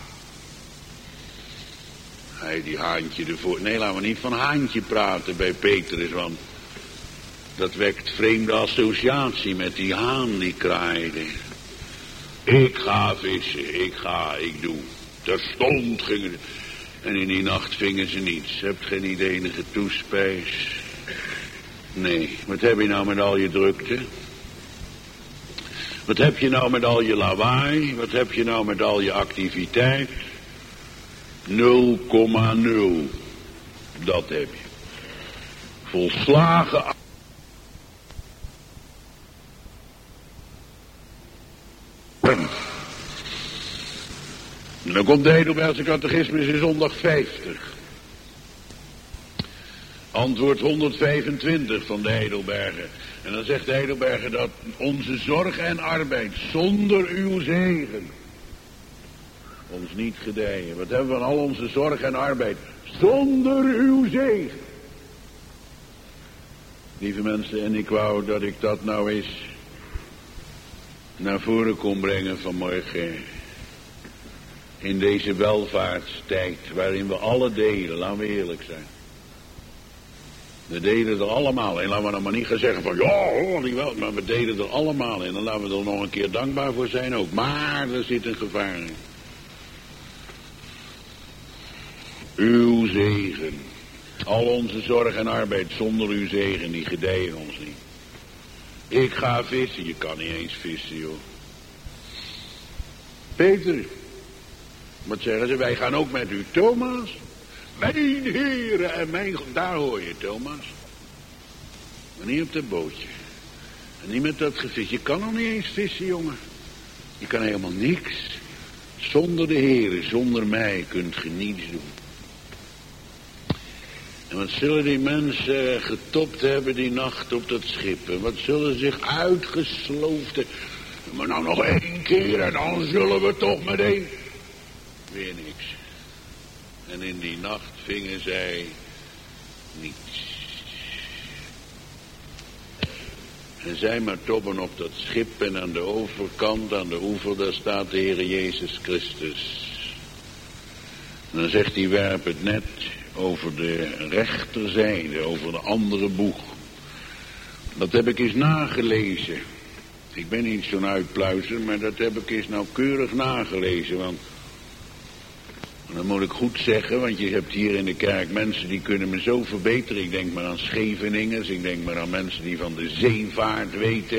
Hij die haantje ervoor. Nee, laten we niet van haantje praten bij Petrus, want dat wekt vreemde associatie met die haan die kraaide. Ik ga vissen, ik doe. Terstond gingen ze. En in die nacht vingen ze niets. Hebt geen idee enige toespijs? Nee, wat heb je nou met al je drukte? Wat heb je nou met al je lawaai? Wat heb je nou met al je activiteit? 0,0. Dat heb je. Volslagen. En dan komt de Heidelbergse catechismus in zondag 50. Antwoord 125 van de Heidelberger. En dan zegt de Heidelberger dat onze zorg en arbeid zonder uw zegen ons niet gedijen. Wat hebben we van al onze zorg en arbeid? Zonder uw zegen. Lieve mensen, en ik wou dat ik dat nou eens naar voren kon brengen vanmorgen. In deze welvaartstijd waarin we alle delen, laten we eerlijk zijn. We delen er allemaal in. Laten we dan maar niet gaan zeggen van ja hoor, die wel. Maar we delen er allemaal in. En laten we er nog een keer dankbaar voor zijn ook. Maar er zit een gevaar in. Uw zegen. Al onze zorg en arbeid zonder uw zegen, die gedijen ons niet. Ik ga vissen. Je kan niet eens vissen, joh. Peter. Wat zeggen ze? Wij gaan ook met u, Thomas. Mijn heren en mijn... Daar hoor je, Thomas. Maar niet op dat bootje. En niet met dat gevis. Je kan nog niet eens vissen, jongen. Je kan helemaal niks. Zonder de heren, zonder mij kunt je niets doen. En wat zullen die mensen getopt hebben die nacht op dat schip? En wat zullen zich uitgesloofd hebben? Maar nou nog 1 keer en dan zullen we toch meteen... Weer niks. En in die nacht vingen zij niets. En zij maar tobben op dat schip en aan de overkant, aan de oever, daar staat de Heer Jezus Christus. En dan zegt hij, werp het net over de rechterzijde, over de andere boeg. Dat heb ik eens nagelezen. Ik ben niet zo'n uitpluizer, maar dat heb ik eens nauwkeurig nagelezen, want... Dan moet ik goed zeggen, want je hebt hier in de kerk mensen die kunnen me zo verbeteren. Ik denk maar aan Scheveningers, ik denk maar aan mensen die van de zeevaart weten.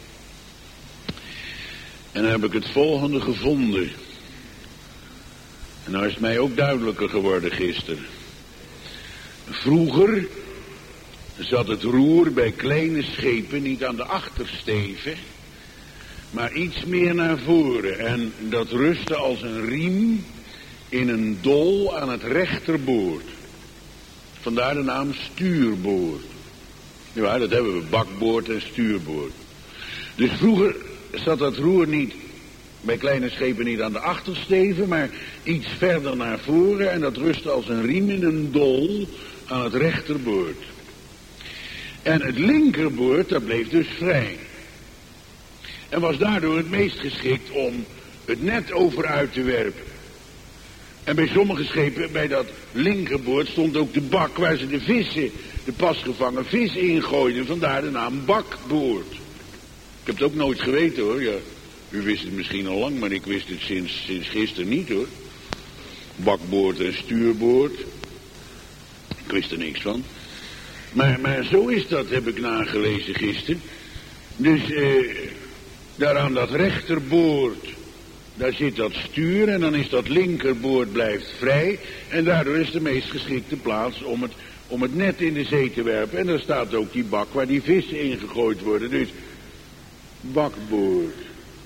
En dan heb ik het volgende gevonden. En nou is het mij ook duidelijker geworden gisteren. Vroeger zat het roer bij kleine schepen niet aan de achtersteven, maar iets meer naar voren. En dat rustte als een riem in een dol aan het rechterboord. Vandaar de naam stuurboord. Ja, dat hebben we, bakboord en stuurboord. Dus vroeger zat dat roer niet, bij kleine schepen niet aan de achtersteven, maar iets verder naar voren. En dat rustte als een riem in een dol aan het rechterboord. En het linkerboord, dat bleef dus vrij. En was daardoor het meest geschikt om het net over uit te werpen. En bij sommige schepen, bij dat linkerboord, stond ook de bak waar ze de vissen, de pasgevangen vis ingooiden. Vandaar de naam bakboord. Ik heb het ook nooit geweten hoor. Ja, u wist het misschien al lang, maar ik wist het sinds gisteren niet hoor. Bakboord en stuurboord. Ik wist er niks van. Maar zo is dat, heb ik nagelezen gisteren. Dus daar aan dat rechterboord, daar zit dat stuur en dan is dat linkerboord blijft vrij. En daardoor is de meest geschikte plaats om het net in de zee te werpen. En daar staat ook die bak waar die vissen ingegooid worden. Dus bakboord,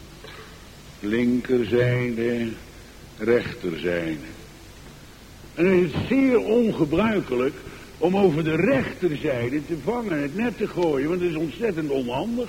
linkerzijde, rechterzijde. En dan is het zeer ongebruikelijk om over de rechterzijde te vangen, het net te gooien, want het is ontzettend onhandig.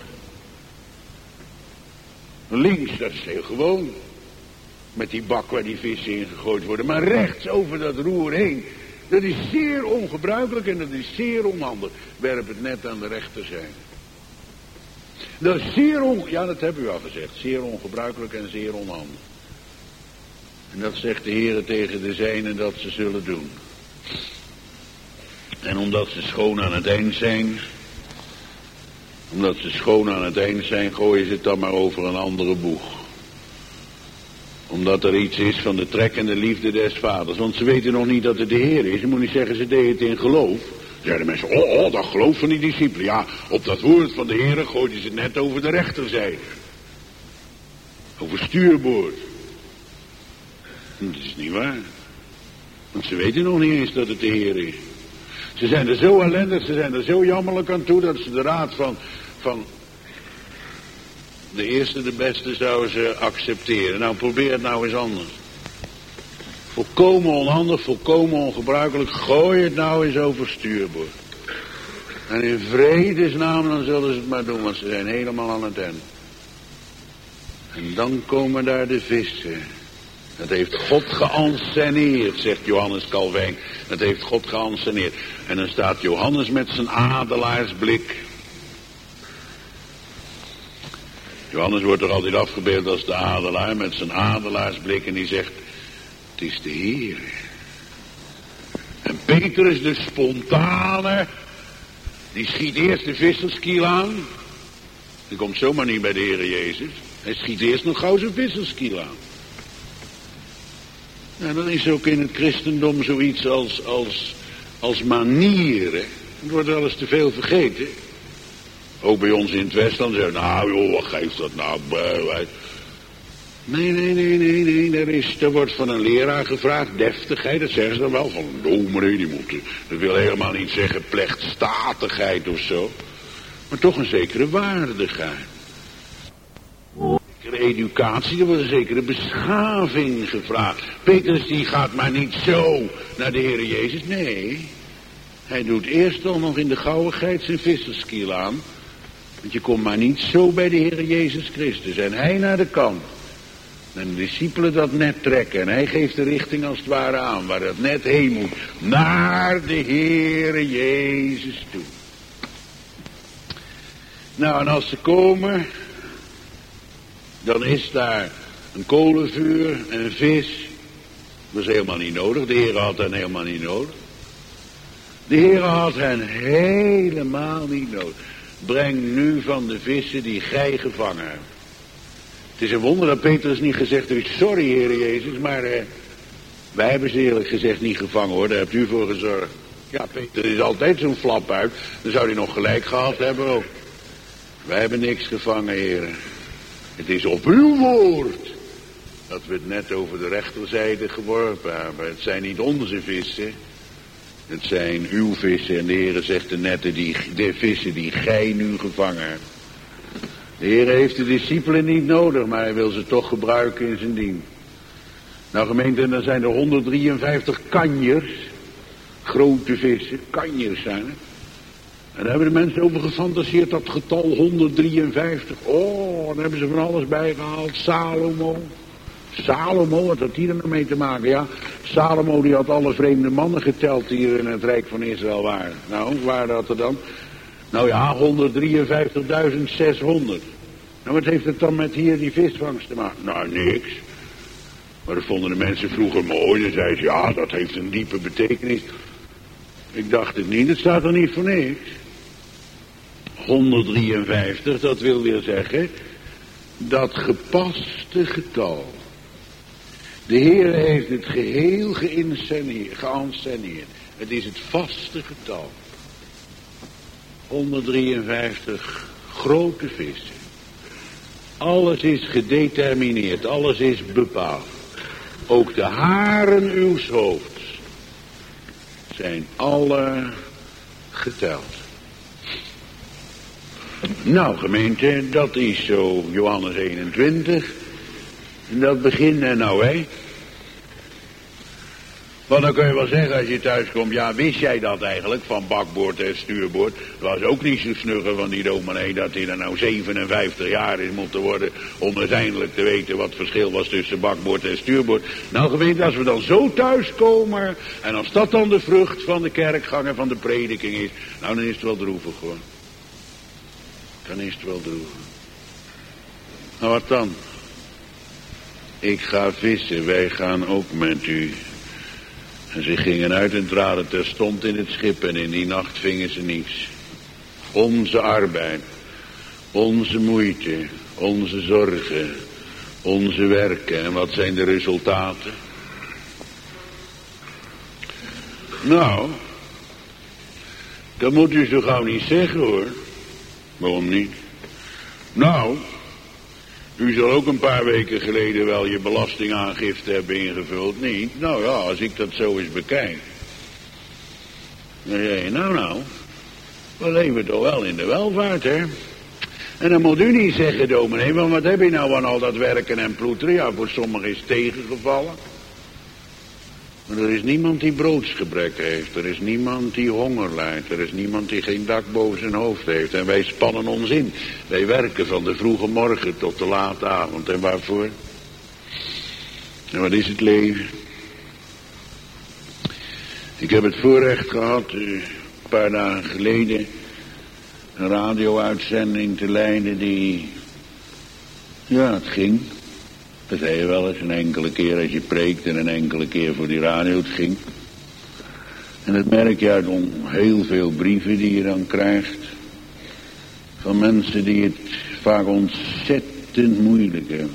Links, dat is heel gewoon, met die bak waar die vissen ingegooid worden. Maar rechts over dat roer heen, dat is zeer ongebruikelijk en dat is zeer onhandig. Werp het net aan de rechterzijde. Dat is ja, dat heb u al gezegd, zeer ongebruikelijk en zeer onhandig. En dat zegt de Heer tegen de zijnen dat ze zullen doen. En omdat ze schoon aan het eind zijn, gooien ze het dan maar over een andere boeg. Omdat er iets is van de trekkende liefde des vaders. Want ze weten nog niet dat het de Heer is. Je moet niet zeggen, ze deden het in geloof. Zeiden de mensen, dat geloof van die discipelen. Ja, op dat woord van de Heer gooiden ze het net over de rechterzijde. Over stuurboord. Dat is niet waar. Want ze weten nog niet eens dat het de Heer is. Ze zijn er zo ellendig, ze zijn er zo jammerlijk aan toe, dat ze de raad van de eerste, de beste zouden ze accepteren. Nou, probeer het nou eens anders. Volkomen onhandig, volkomen ongebruikelijk, gooi het nou eens over stuurboord. En in vredesnaam, dan zullen ze het maar doen, want ze zijn helemaal aan het eind. En dan komen daar de vissen. Dat heeft God geënsceneerd, zegt Johannes Calvijn. Dat heeft God geënsceneerd. En dan staat Johannes met zijn adelaarsblik. Johannes wordt er altijd afgebeeld als de adelaar met zijn adelaarsblik. En die zegt, het is de Heer. En Petrus, de spontane, die schiet eerst de visserskiel aan. Die komt zomaar niet bij de Heer Jezus. Hij schiet eerst nog gauw zijn visserskiel aan. Nou, dan is ook in het christendom zoiets als manieren. Het wordt wel eens te veel vergeten. Ook bij ons in het Westland zeggen, nou joh, wat geeft dat nou? Nee. Er wordt van een leraar gevraagd, deftigheid, dat zeggen ze dan wel. Van een dominee, die moet, dat wil helemaal niet zeggen plechtstatigheid of zo. Maar toch een zekere waardigheid. Educatie, er wordt een zekere beschaving gevraagd. Petrus die gaat maar niet zo naar de Heer Jezus. Nee, hij doet eerst al nog in de gauwigheid zijn visserskiel aan. Want je komt maar niet zo bij de Heer Jezus Christus. En hij naar de kant. En de discipelen dat net trekken. En hij geeft de richting als het ware aan. Waar dat net heen moet. Naar de Heer Jezus toe. Nou, en als ze komen, dan is daar een kolenvuur en een vis. Dat is helemaal niet nodig. De Heer had hen helemaal niet nodig. De Heer had hen helemaal niet nodig. Breng nu van de vissen die gij gevangen hebt. Het is een wonder dat Petrus niet gezegd heeft, sorry Heer Jezus, maar wij hebben ze eerlijk gezegd niet gevangen hoor, daar hebt u voor gezorgd. Ja, Petrus is altijd zo'n flap uit, dan zou hij nog gelijk gehad hebben ook. Wij hebben niks gevangen, Heer. Het is op uw woord dat we het net over de rechterzijde geworpen hebben. Het zijn niet onze vissen, het zijn uw vissen. En de Heer zegt de vissen die gij nu gevangen hebt. De Heer heeft de discipelen niet nodig, maar hij wil ze toch gebruiken in zijn dienst. Nou gemeente, dan zijn er 153 kanjers, grote vissen, kanjers zijn het. En daar hebben de mensen over gefantaseerd, dat getal 153. Oh, dan hebben ze van alles bijgehaald. Salomo, wat had die er nou mee te maken? Ja, Salomo die had alle vreemde mannen geteld die er in het Rijk van Israël waren. Nou, hoe waren dat er dan? Nou ja, 153.600. Nou, wat heeft het dan met hier die visvangst te maken? Nou, niks. Maar dat vonden de mensen vroeger mooi. Dan zeiden ze, ja, dat heeft een diepe betekenis. Ik dacht het niet, het staat er niet voor niks. 153, dat wil weer zeggen, dat gepaste getal. De Heer heeft het geheel geënsceneerd. Het is het vaste getal. 153 grote vissen. Alles is gedetermineerd, alles is bepaald. Ook de haren uws hoofds zijn alle geteld. Nou gemeente, dat is zo Johannes 21. En dat begint er nou hè. Want dan kun je wel zeggen als je thuis komt, ja wist jij dat eigenlijk van bakboord en stuurboord? Dat was ook niet zo snugger van die dominee dat hij er nou 57 jaar is moeten worden om uiteindelijk te weten wat het verschil was tussen bakboord en stuurboord. Nou gemeente, als we dan zo thuis komen en als dat dan de vrucht van de kerkgang en van de prediking is, nou dan is het wel droevig hoor. Dan is het wel droevig. Nou wat dan? Ik ga vissen, wij gaan ook met u. En ze gingen uit en traden terstond in het schip en in die nacht vingen ze niets. Onze arbeid, onze moeite, onze zorgen, onze werken. En wat zijn de resultaten? Nou, dat moet u zo gauw niet zeggen hoor. Waarom niet? Nou, u zal ook een paar weken geleden wel je belastingaangifte hebben ingevuld, niet? Nou ja, als ik dat zo eens bekijk. Dan zeg je, nou, we leven toch wel in de welvaart, hè? En dan moet u niet zeggen, dominee, want wat heb je nou aan al dat werken en ploeteren? Ja, voor sommigen is tegengevallen. Maar er is niemand die broodsgebrek heeft. Er is niemand die honger lijdt. Er is niemand die geen dak boven zijn hoofd heeft. En wij spannen ons in. Wij werken van de vroege morgen tot de late avond. En waarvoor? En wat is het leven? Ik heb het voorrecht gehad, een paar dagen geleden, een radio-uitzending te leiden die, ja, het ging. Dat zei je wel eens, een enkele keer als je preekt en een enkele keer voor die radio, het ging. En dat merk je uit heel veel brieven die je dan krijgt. Van mensen die het vaak ontzettend moeilijk hebben.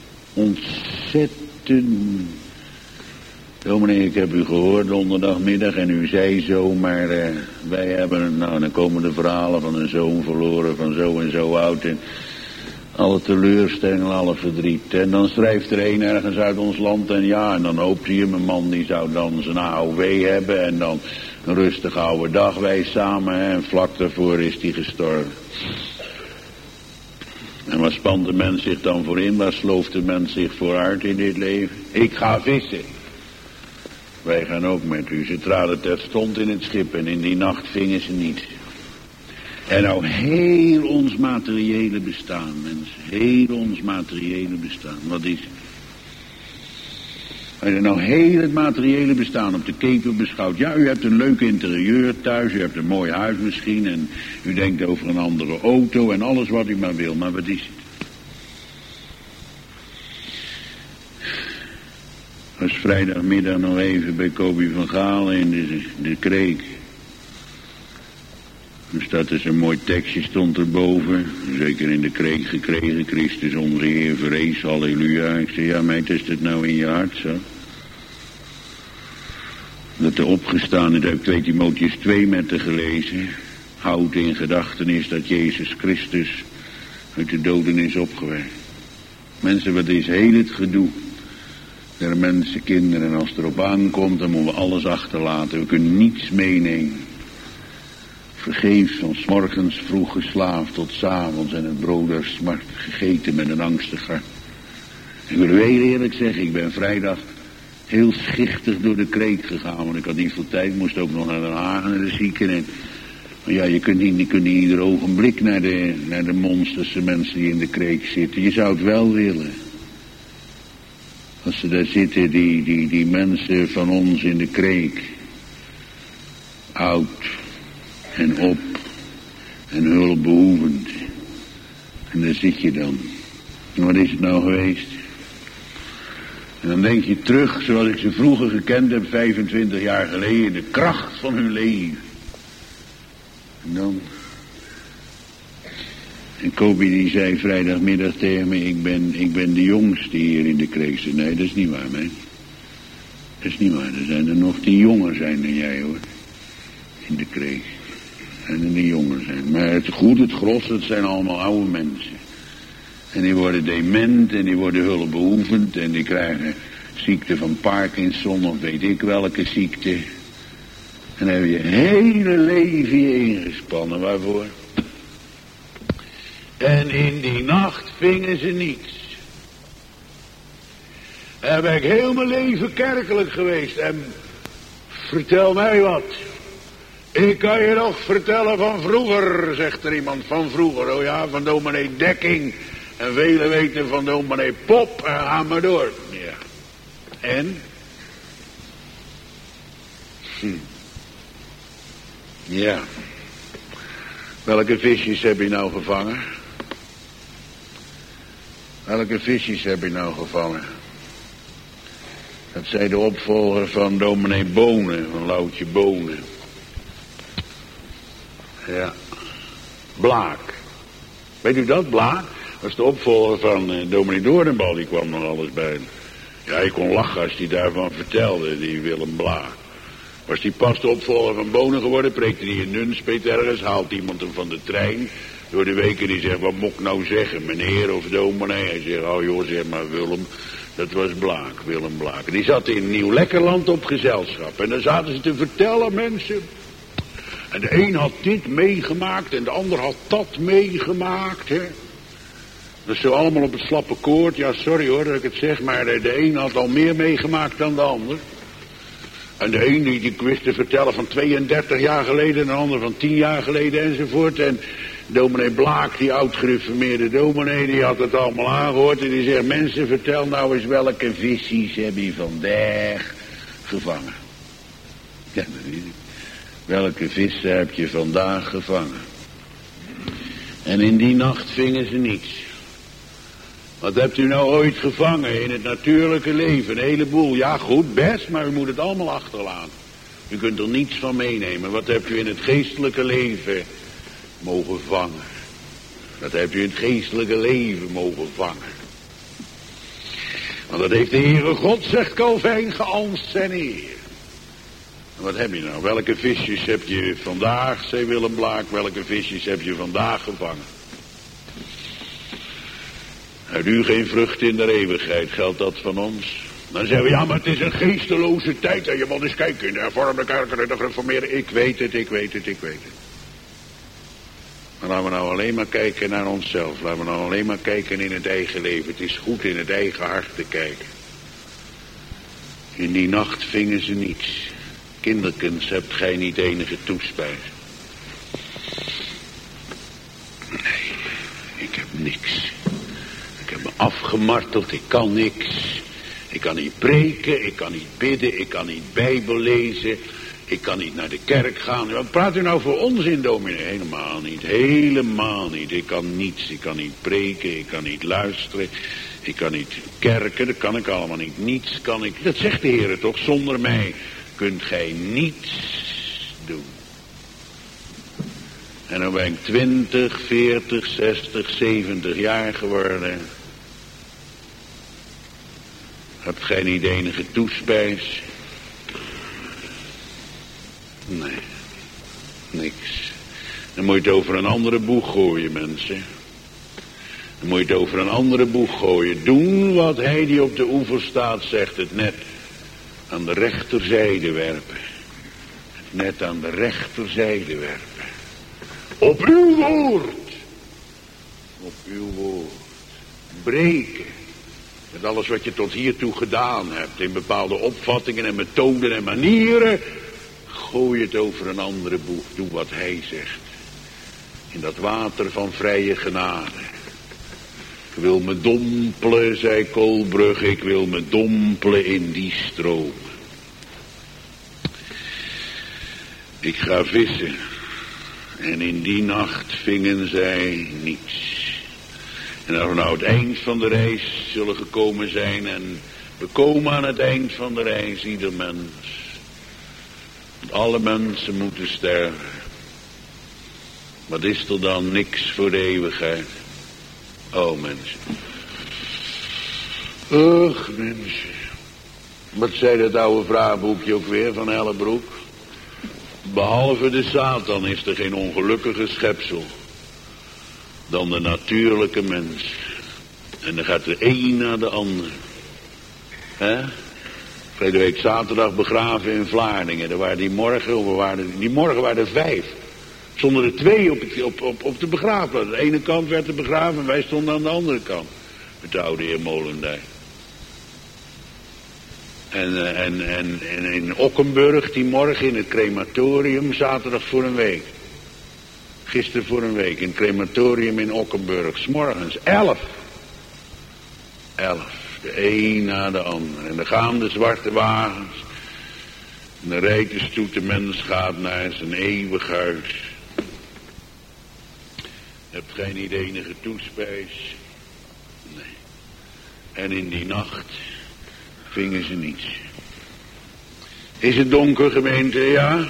Ontzettend. Dominee, ik heb u gehoord donderdagmiddag en u zei zo, maar wij hebben, nou dan komen de verhalen van een zoon verloren van zo en zo oud en alle teleurstellingen, alle verdriet. En dan schrijft er een ergens uit ons land en ja, en dan hoopt hij hem, een man die zou dan zijn AOW hebben en dan een rustige oude dag wij samen en vlak daarvoor is hij gestorven. En waar spant de mens zich dan voor in? Waar slooft de mens zich voor uit in dit leven? Ik ga vissen. Wij gaan ook met u. Ze traden terstond in het schip en in die nacht vingen ze niets. En nou heel ons materiële bestaan, mensen. Heel ons materiële bestaan. Wat is het? Als je nou heel het materiële bestaan op de keper beschouwt. Ja, u hebt een leuk interieur thuis. U hebt een mooi huis misschien. En u denkt over een andere auto en alles wat u maar wil. Maar wat is het? Ik was vrijdagmiddag nog even bij Kobi van Gaal in de kreek. Er staat dus een mooi tekstje, stond erboven. Zeker in de kreek gekregen. Christus onze Heer verrees, halleluja. Ik zei, ja meid, is dit nou in je hart zo? Dat er opgestaan is, heb ik 2 Timotheüs 2 met te gelezen. Houd in gedachtenis dat Jezus Christus uit de doden is opgewekt. Mensen, wat is heel het gedoe der mensen, kinderen. En als het erop aankomt, dan moeten we alles achterlaten. We kunnen niets meenemen. Vergeefs van 's morgens vroeg geslaafd tot 's avonds en het brood der smart gegeten met een angstig hart. Ik wil u heel eerlijk zeggen, ik ben vrijdag heel schichtig door de kreek gegaan, want ik had niet veel tijd, moest ook nog naar Den Haag, naar de zieken. Maar ja, je kunt niet ieder ogenblik naar de monsterse mensen die in de kreek zitten. Je zou het wel willen. Als ze daar zitten, die mensen van ons in de kreek. Oud en op en hulpbehoevend. En daar zit je dan. En wat is het nou geweest? En dan denk je terug, zoals ik ze vroeger gekend heb, 25 jaar geleden, de kracht van hun leven. En dan... En Kobi die zei vrijdagmiddag tegen me, ik ben de jongste hier in de kreek. Nee, dat is niet waar, man. Dat is niet waar, er zijn er nog die jonger zijn dan jij, hoor. In de kreek. En er die jonger zijn. Maar het gros, dat zijn allemaal oude mensen. En die worden dement en die worden hulpbehoevend en die krijgen ziekte van Parkinson of weet ik welke ziekte. En dan heb je hele leven je ingespannen, waarvoor? En in die nacht vingen ze niets. En ben ik heel mijn leven kerkelijk geweest en vertel mij wat. Ik kan je nog vertellen van vroeger, zegt er iemand, van vroeger. Oh ja, van dominee Dekking. En velen weten van dominee Pop en ga maar door. Ja. En? Ja. Welke visjes heb je nou gevangen? Welke visjes heb je nou gevangen? Dat zei de opvolger van dominee Bonen, van Loutje Bonen. Ja. Blaak. Weet u dat, Blaak? was de opvolger van dominee Doornbal, die kwam nog alles bij. Ja, ik kon lachen als hij daarvan vertelde, die Willem Blaak. Was die pas de opvolger van Bonen geworden, preekte hij in Nunspeet ergens, haalt iemand hem van de trein door de week en die zegt, wat moet ik nou zeggen, meneer of dominee? Hij zegt, oh joh, zeg maar Willem, dat was Blaak, Willem Blaak. Die zat in Nieuw-Lekkerland op gezelschap en dan zaten ze te vertellen, mensen. En de een had dit meegemaakt en de ander had dat meegemaakt, hè. Dat is zo allemaal op het slappe koord. Ja, sorry hoor dat ik het zeg, maar de een had al meer meegemaakt dan de ander. En de een die wist te vertellen van 32 jaar geleden, en de ander van 10 jaar geleden enzovoort. En dominee Blaak, die oud-gereformeerde dominee, die had het allemaal aangehoord. En die zegt, mensen, vertel nou eens welke visjes heb je vandaag gevangen. Ja, dat weet ik. Welke vissen heb je vandaag gevangen? En in die nacht vingen ze niets. Wat hebt u nou ooit gevangen in het natuurlijke leven? Een heleboel. Ja, goed, best, maar u moet het allemaal achterlaten. U kunt er niets van meenemen. Wat hebt u in het geestelijke leven mogen vangen? Wat hebt u in het geestelijke leven mogen vangen? Want dat heeft de Heere God, zegt Calvijn, geanst zijn eer. En wat heb je nou? Welke visjes heb je vandaag, zei Willem Blaak, welke visjes heb je vandaag gevangen? Uit u geen vrucht in de eeuwigheid, geldt dat van ons? Dan zeggen we, ja, maar het is een geesteloze tijd. En je moet eens kijken in de hervormde kerken en de gereformeerde. Ik weet het. Maar laten we nou alleen maar kijken naar onszelf. Laten we nou alleen maar kijken in het eigen leven. Het is goed in het eigen hart te kijken. In die nacht vingen ze niets. Kinderkens, hebt gij niet enige toespijs? Nee, ik heb niks. Ik heb me afgemarteld, ik kan niks. Ik kan niet preken, ik kan niet bidden, ik kan niet Bijbel lezen. Ik kan niet naar de kerk gaan. Wat praat u nou voor onzin, dominee? Helemaal niet. Ik kan niets, ik kan niet preken, ik kan niet luisteren. Ik kan niet kerken, dat kan ik allemaal niet. Niets kan ik, dat zegt de Heer toch, zonder mij kunt gij niets doen. En dan ben ik 20, 40, 60, 70 jaar geworden. Hebt gij niet enige toespijs? Nee, niks. Dan moet je het over een andere boeg gooien, mensen. Dan moet je het over een andere boeg gooien. Doen wat hij die op de oever staat zegt, het net aan de rechterzijde werpen. Het net aan de rechterzijde werpen. Op uw woord. Op uw woord. Breken. Met alles wat je tot hiertoe gedaan hebt. In bepaalde opvattingen en methoden en manieren. Gooi het over een andere boeg. Doe wat hij zegt. In dat water van vrije genade. Ik wil me dompelen, zei Koolbrug. Ik wil me dompelen in die stroom. Ik ga vissen. En in die nacht vingen zij niets. En als we nou het eind van de reis zullen gekomen zijn. En we komen aan het eind van de reis, ieder mens. Want alle mensen moeten sterven. Wat is er dan niks voor de eeuwigheid? Oh mensen. Och mensen. Wat zei dat oude vraagboekje ook weer van Hellebroek? Behalve de Satan is er geen ongelukkige schepsel dan de natuurlijke mens. En dan gaat de een na de ander. Verleden week zaterdag begraven in Vlaardingen. Daar waren die morgen waren er 5. Stonden er 2 op de begraafplaats. Aan de ene kant werd er begraven en wij stonden aan de andere kant. Met de oude heer Molendijk. En in Ockenburg die morgen in het crematorium, zaterdag voor een week. Gisteren voor een week in het crematorium in Ockenburg. 's Morgens 11. De een na de ander. En dan gaan de zwarte wagens. En dan rijdt de stoet, de mens gaat naar zijn eeuwig huis. Hebt gij niet enige toespijs? Nee. En in die nacht vingen ze niets. Is het donker, gemeente? Ja.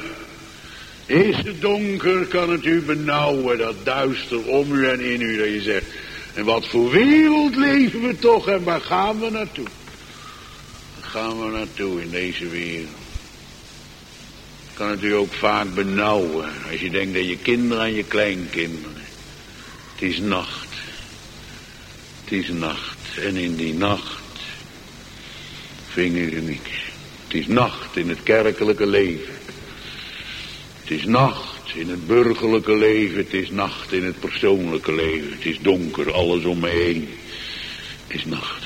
Is het donker, kan het u benauwen, dat duister om u en in u, dat je zegt, En wat voor wereld leven we toch en waar gaan we naartoe? Waar gaan we naartoe in deze wereld? Het kan natuurlijk ook vaak benauwen als je denkt dat je kinderen aan je kleinkinderen. Het is nacht. Het is nacht. En in die nacht vingen ze niks. Het is nacht in het kerkelijke leven. Het is nacht in het burgerlijke leven. Het is nacht in het persoonlijke leven. Het is donker, alles om me heen is nacht.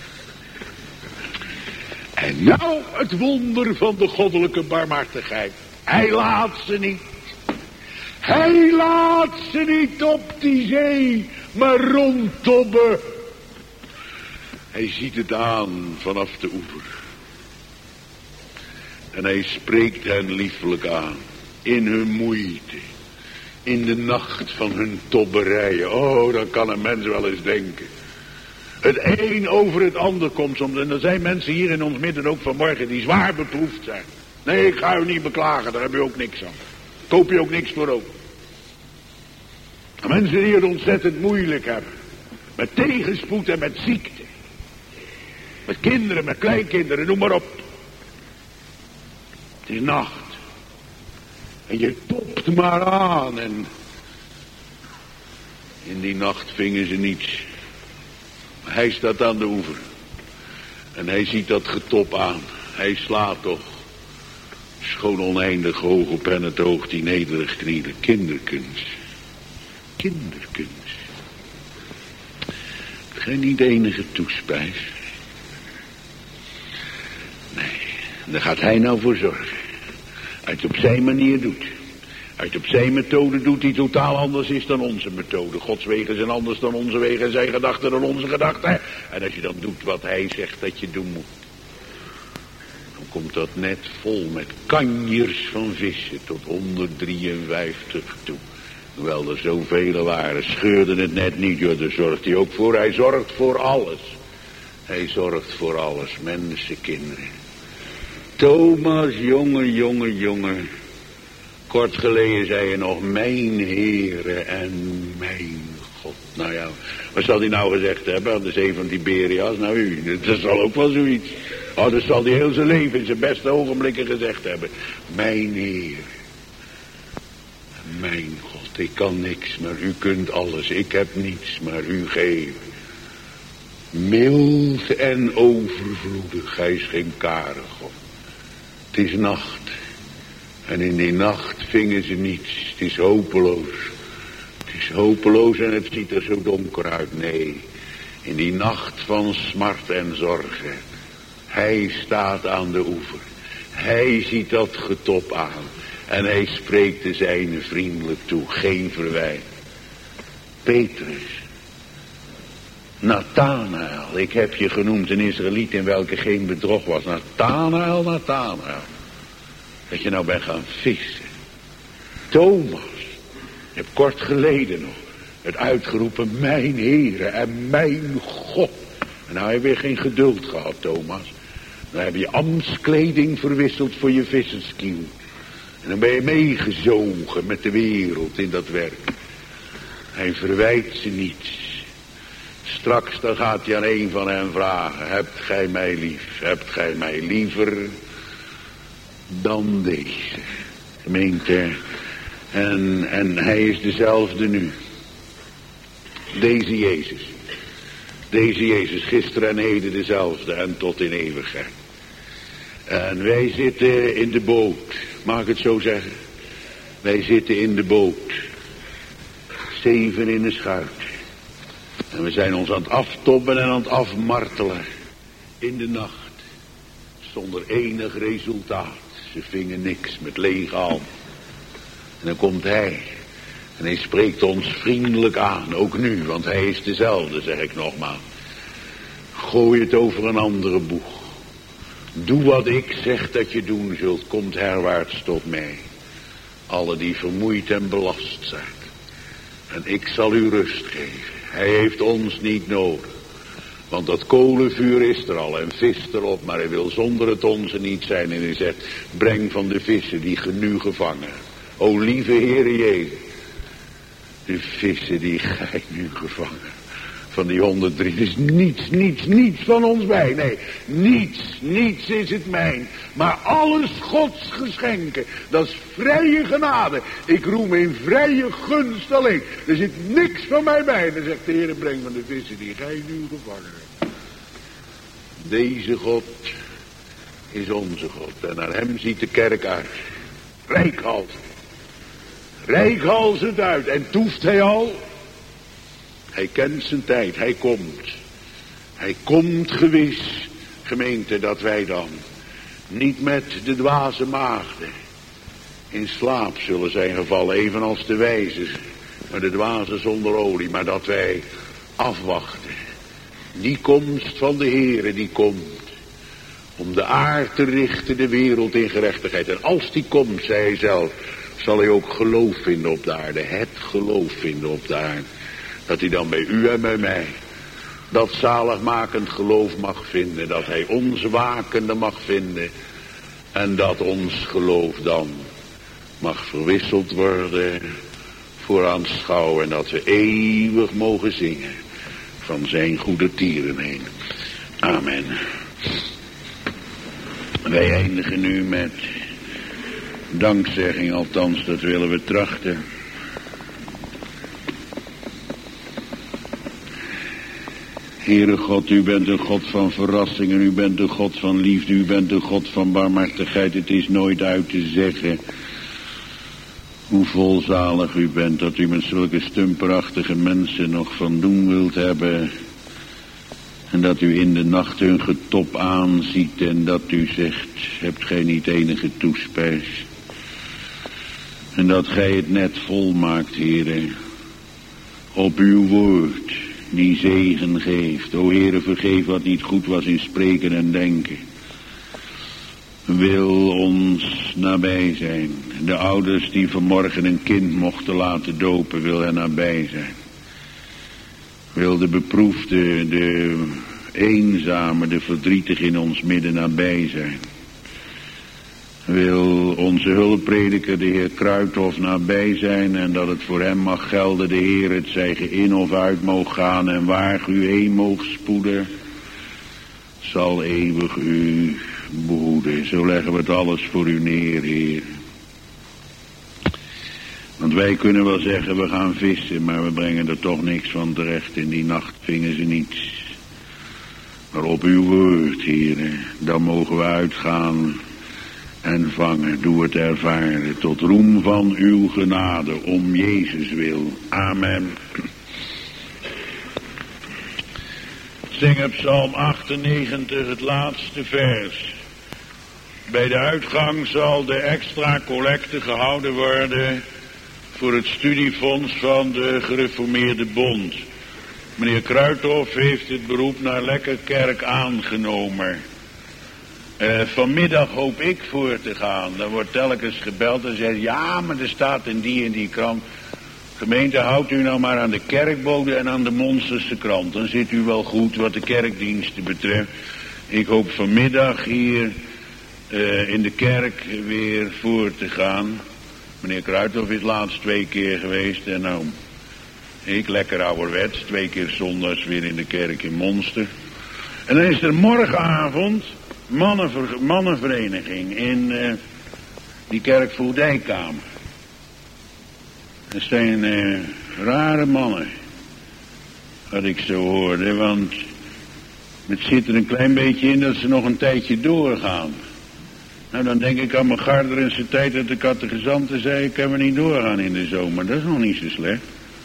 En nou het wonder van de goddelijke barmhartigheid. Hij laat ze niet. Hij laat ze niet op die zee, maar rondtobben. Hij ziet het aan vanaf de oever. En hij spreekt hen liefelijk aan. In hun moeite. In de nacht van hun tobberijen. Oh, dan kan een mens wel eens denken. Het een over het ander komt soms. En er zijn mensen hier in ons midden ook vanmorgen die zwaar beproefd zijn. Nee, ik ga u niet beklagen, daar heb je ook niks aan. Koop je ook niks voor ook. Mensen die het ontzettend moeilijk hebben. Met tegenspoed en met ziekte. Met kinderen, met kleinkinderen, noem maar op. Het is nacht. En je topt maar aan en in die nacht vingen ze niets. Maar hij staat aan de oever. En hij ziet dat getop aan. Hij slaat toch. Schoon oneindig hoog op en het oog die nederig knielen. Kinderkunst. Kinderkunst. Geen niet enige toespijs. Nee, daar gaat hij nou voor zorgen. Hij het op zijn manier doet. Hij het op zijn methode doet die totaal anders is dan onze methode. Gods wegen zijn anders dan onze wegen en zijn gedachten dan onze gedachten. En als je dan doet wat hij zegt dat je doen moet. Dan komt dat net vol met kanjers van vissen tot 153 toe. Hoewel er zoveel waren, scheurde het net niet. Joh, daar zorgt hij ook voor. Hij zorgt voor alles. Hij zorgt voor alles. Mensen, kinderen. Thomas, jongen. Kort geleden zei je nog, mijn Heere en mijn God. Nou ja, wat zal hij nou gezegd hebben aan de zee van Tiberias? Nou, dat zal ook wel zoiets. Oh, dat zal hij heel zijn leven in zijn beste ogenblikken gezegd hebben. Mijn Heer. Mijn God, ik kan niks, maar u kunt alles. Ik heb niets, maar u geeft. Mild en overvloedig, hij is geen karige God. Het is nacht. En in die nacht vingen ze niets. Het is hopeloos. Het is hopeloos en het ziet er zo donker uit. Nee, in die nacht van smart en zorgen. Hij staat aan de oever. Hij ziet dat getop aan. En hij spreekt de zijne vriendelijk toe. Geen verwijt. Petrus. Nathanael. Ik heb je genoemd een Israëliet in welke geen bedrog was. Nathanael. Dat je nou bent gaan vissen. Thomas. Je hebt kort geleden nog het uitgeroepen. Mijn Heere en mijn God. En nou heb je weer geen geduld gehad, Thomas. Dan heb je ambtskleding verwisseld voor je visserskiel. En dan ben je meegezogen met de wereld in dat werk. Hij verwijt ze niets. Straks dan gaat hij aan een van hen vragen. Hebt gij mij lief? Hebt gij mij liever dan deze? Gemeente. En hij is dezelfde nu. Deze Jezus, gisteren en heden dezelfde en tot in eeuwigheid. En wij zitten in de boot. Mag ik het zo zeggen? Wij zitten in de boot. 7 in de schuit. En we zijn ons aan het aftobben en aan het afmartelen. In de nacht. Zonder enig resultaat. Ze vingen niks met lege hand. En dan komt hij. En hij spreekt ons vriendelijk aan. Ook nu, want hij is dezelfde, zeg ik nogmaals. Gooi het over een andere boeg. Doe wat ik zeg dat je doen zult. Komt herwaarts tot mij. Alle die vermoeid en belast zijn. En ik zal u rust geven. Hij heeft ons niet nodig. Want dat kolenvuur is er al en vist erop. Maar hij wil zonder het onze niet zijn. En hij zegt, breng van de vissen die ge nu gevangen. O lieve Heere Jezus. De vissen die gij nu gevangen. van die 103. Dus niets van ons bij. Nee, niets is het mijn. Maar alles Gods geschenken. Dat is vrije genade. Ik roem in vrije gunst alleen. Er zit niks van mij bij. Dan zegt de Heer, breng me de vissen die gij nu gevangen hebt. Deze God is onze God. En naar hem ziet de kerk uit. Reikhalzend uit. En toeft hij al? Hij kent zijn tijd. Hij komt. Hij komt gewis, gemeente, dat wij dan niet met de dwaze maagden in slaap zullen zijn gevallen, evenals de wijzen, maar de dwaze zonder olie, maar dat wij afwachten. Die komst van de Heere die komt om de aard te richten, de wereld in gerechtigheid. En als die komt, zei hij zelf, zal hij ook geloof vinden op de aarde. Het geloof vinden op de aarde. Dat hij dan bij u en bij mij dat zaligmakend geloof mag vinden. Dat hij ons wakende mag vinden. En dat ons geloof dan mag verwisseld worden voor aanschouw. En dat we eeuwig mogen zingen van zijn goede tieren heen. Amen. Wij eindigen nu met dankzegging, althans dat willen we trachten. Heere God, u bent een God van verrassingen, u bent een God van liefde, u bent een God van barmhartigheid. Het is nooit uit te zeggen hoe volzalig u bent, dat u met zulke stumperachtige mensen nog van doen wilt hebben. En dat u in de nacht hun getop aanziet en dat u zegt, hebt gij niet enige toespijs. En dat gij het net volmaakt, Heere, op uw woord, die zegen geeft. O Heere, vergeef wat niet goed was in spreken en denken. Wil ons nabij zijn. De ouders die vanmorgen een kind mochten laten dopen, wil hen nabij zijn. Wil de beproefde, de eenzame, de verdrietige in ons midden nabij zijn. Wil onze hulpprediker, de Heer Kruithof, nabij zijn en dat het voor hem mag gelden, de Heer, het zij ge in of uit moog gaan en waar u heen moog spoeden, zal eeuwig u behoeden. Zo leggen we het alles voor u neer, Heer. Want wij kunnen wel zeggen, we gaan vissen, maar we brengen er toch niks van terecht. In die nacht vingen ze niets. Maar op uw woord, Heer, dan mogen we uitgaan en vangen. Doe het ervaren tot roem van uw genade, om Jezus wil. Amen. Zing op Psalm 98, het laatste vers. Bij de uitgang zal de extra collecte gehouden worden voor het studiefonds van de Gereformeerde Bond. Meneer Kruithof heeft het beroep naar Lekkerkerk aangenomen. Vanmiddag hoop ik voor te gaan. Dan wordt telkens gebeld en zegt, ja, maar er staat in die krant. Gemeente, houdt u nou maar aan de kerkbode en aan de Monsterse krant. Dan zit u wel goed wat de kerkdiensten betreft. Ik hoop vanmiddag hier in de kerk weer voor te gaan. Meneer Kruithof is laatst 2 keer geweest en nou, ik lekker ouderwets, 2 keer zondags weer in de kerk in Monster. En dan is er morgenavond mannenvereniging in die kerkvoogdijkamer. Dat zijn rare mannen, wat ik zo hoorde, want het zit er een klein beetje in dat ze nog een tijdje doorgaan. Nou, dan denk ik aan mijn Garder in zijn tijd dat de catechizanten zei, ik kan maar niet doorgaan in de zomer. Dat is nog niet zo slecht.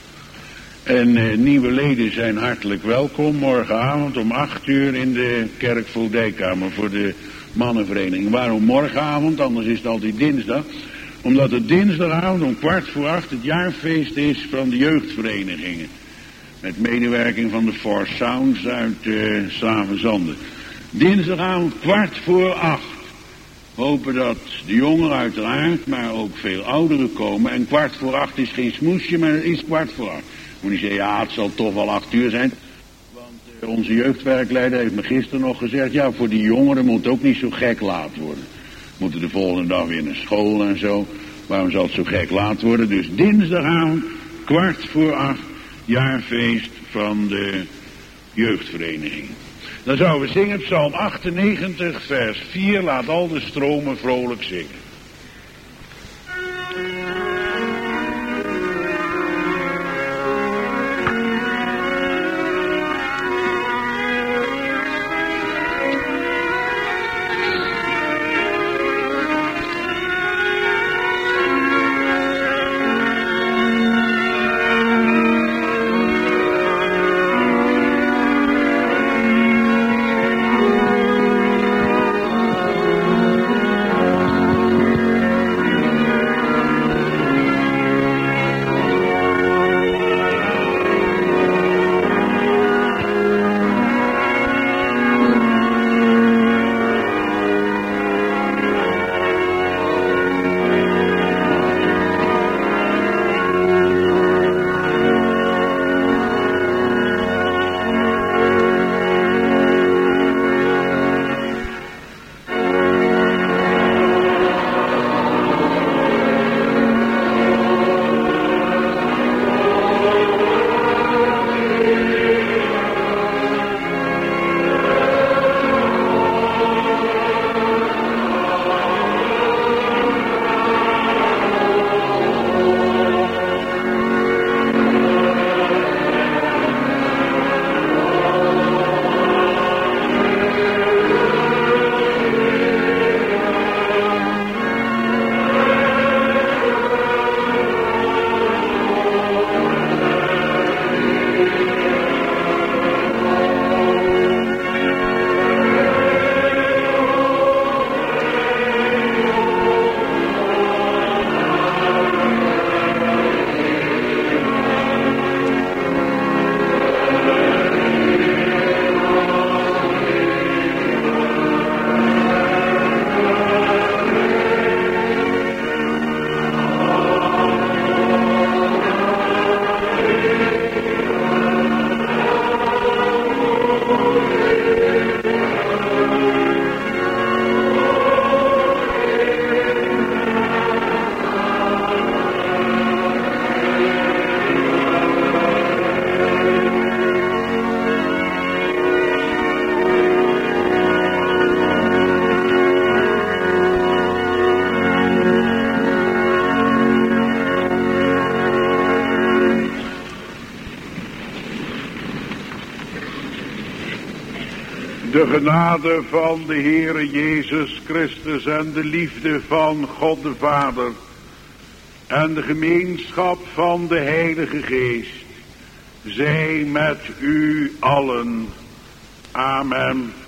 En nieuwe leden zijn hartelijk welkom morgenavond om 8 uur in de kerkvoogdijkamer voor de mannenvereniging. Waarom morgenavond? Anders is het altijd dinsdag. Omdat het dinsdagavond om 7:15 het jaarfeest is van de jeugdverenigingen. Met medewerking van de Four Sounds uit Slavenzande. Dinsdagavond 7:15. Hopen dat de jongeren uiteraard, maar ook veel ouderen komen. En 7:15 is geen smoesje, maar het is 7:15. Moet niet zeggen, ja, het zal toch wel 8 uur zijn. Want onze jeugdwerkleider heeft me gisteren nog gezegd, ja, voor die jongeren moet het ook niet zo gek laat worden. Moeten de volgende dag weer naar school en zo. Waarom zal het zo gek laat worden? Dus dinsdagavond, 7:15, jaarfeest van de jeugdvereniging. Dan zouden we zingen Psalm 98 vers 4. Laat al de stromen vrolijk zingen. De genade van de Heere Jezus Christus en de liefde van God de Vader en de gemeenschap van de Heilige Geest zij met u allen. Amen.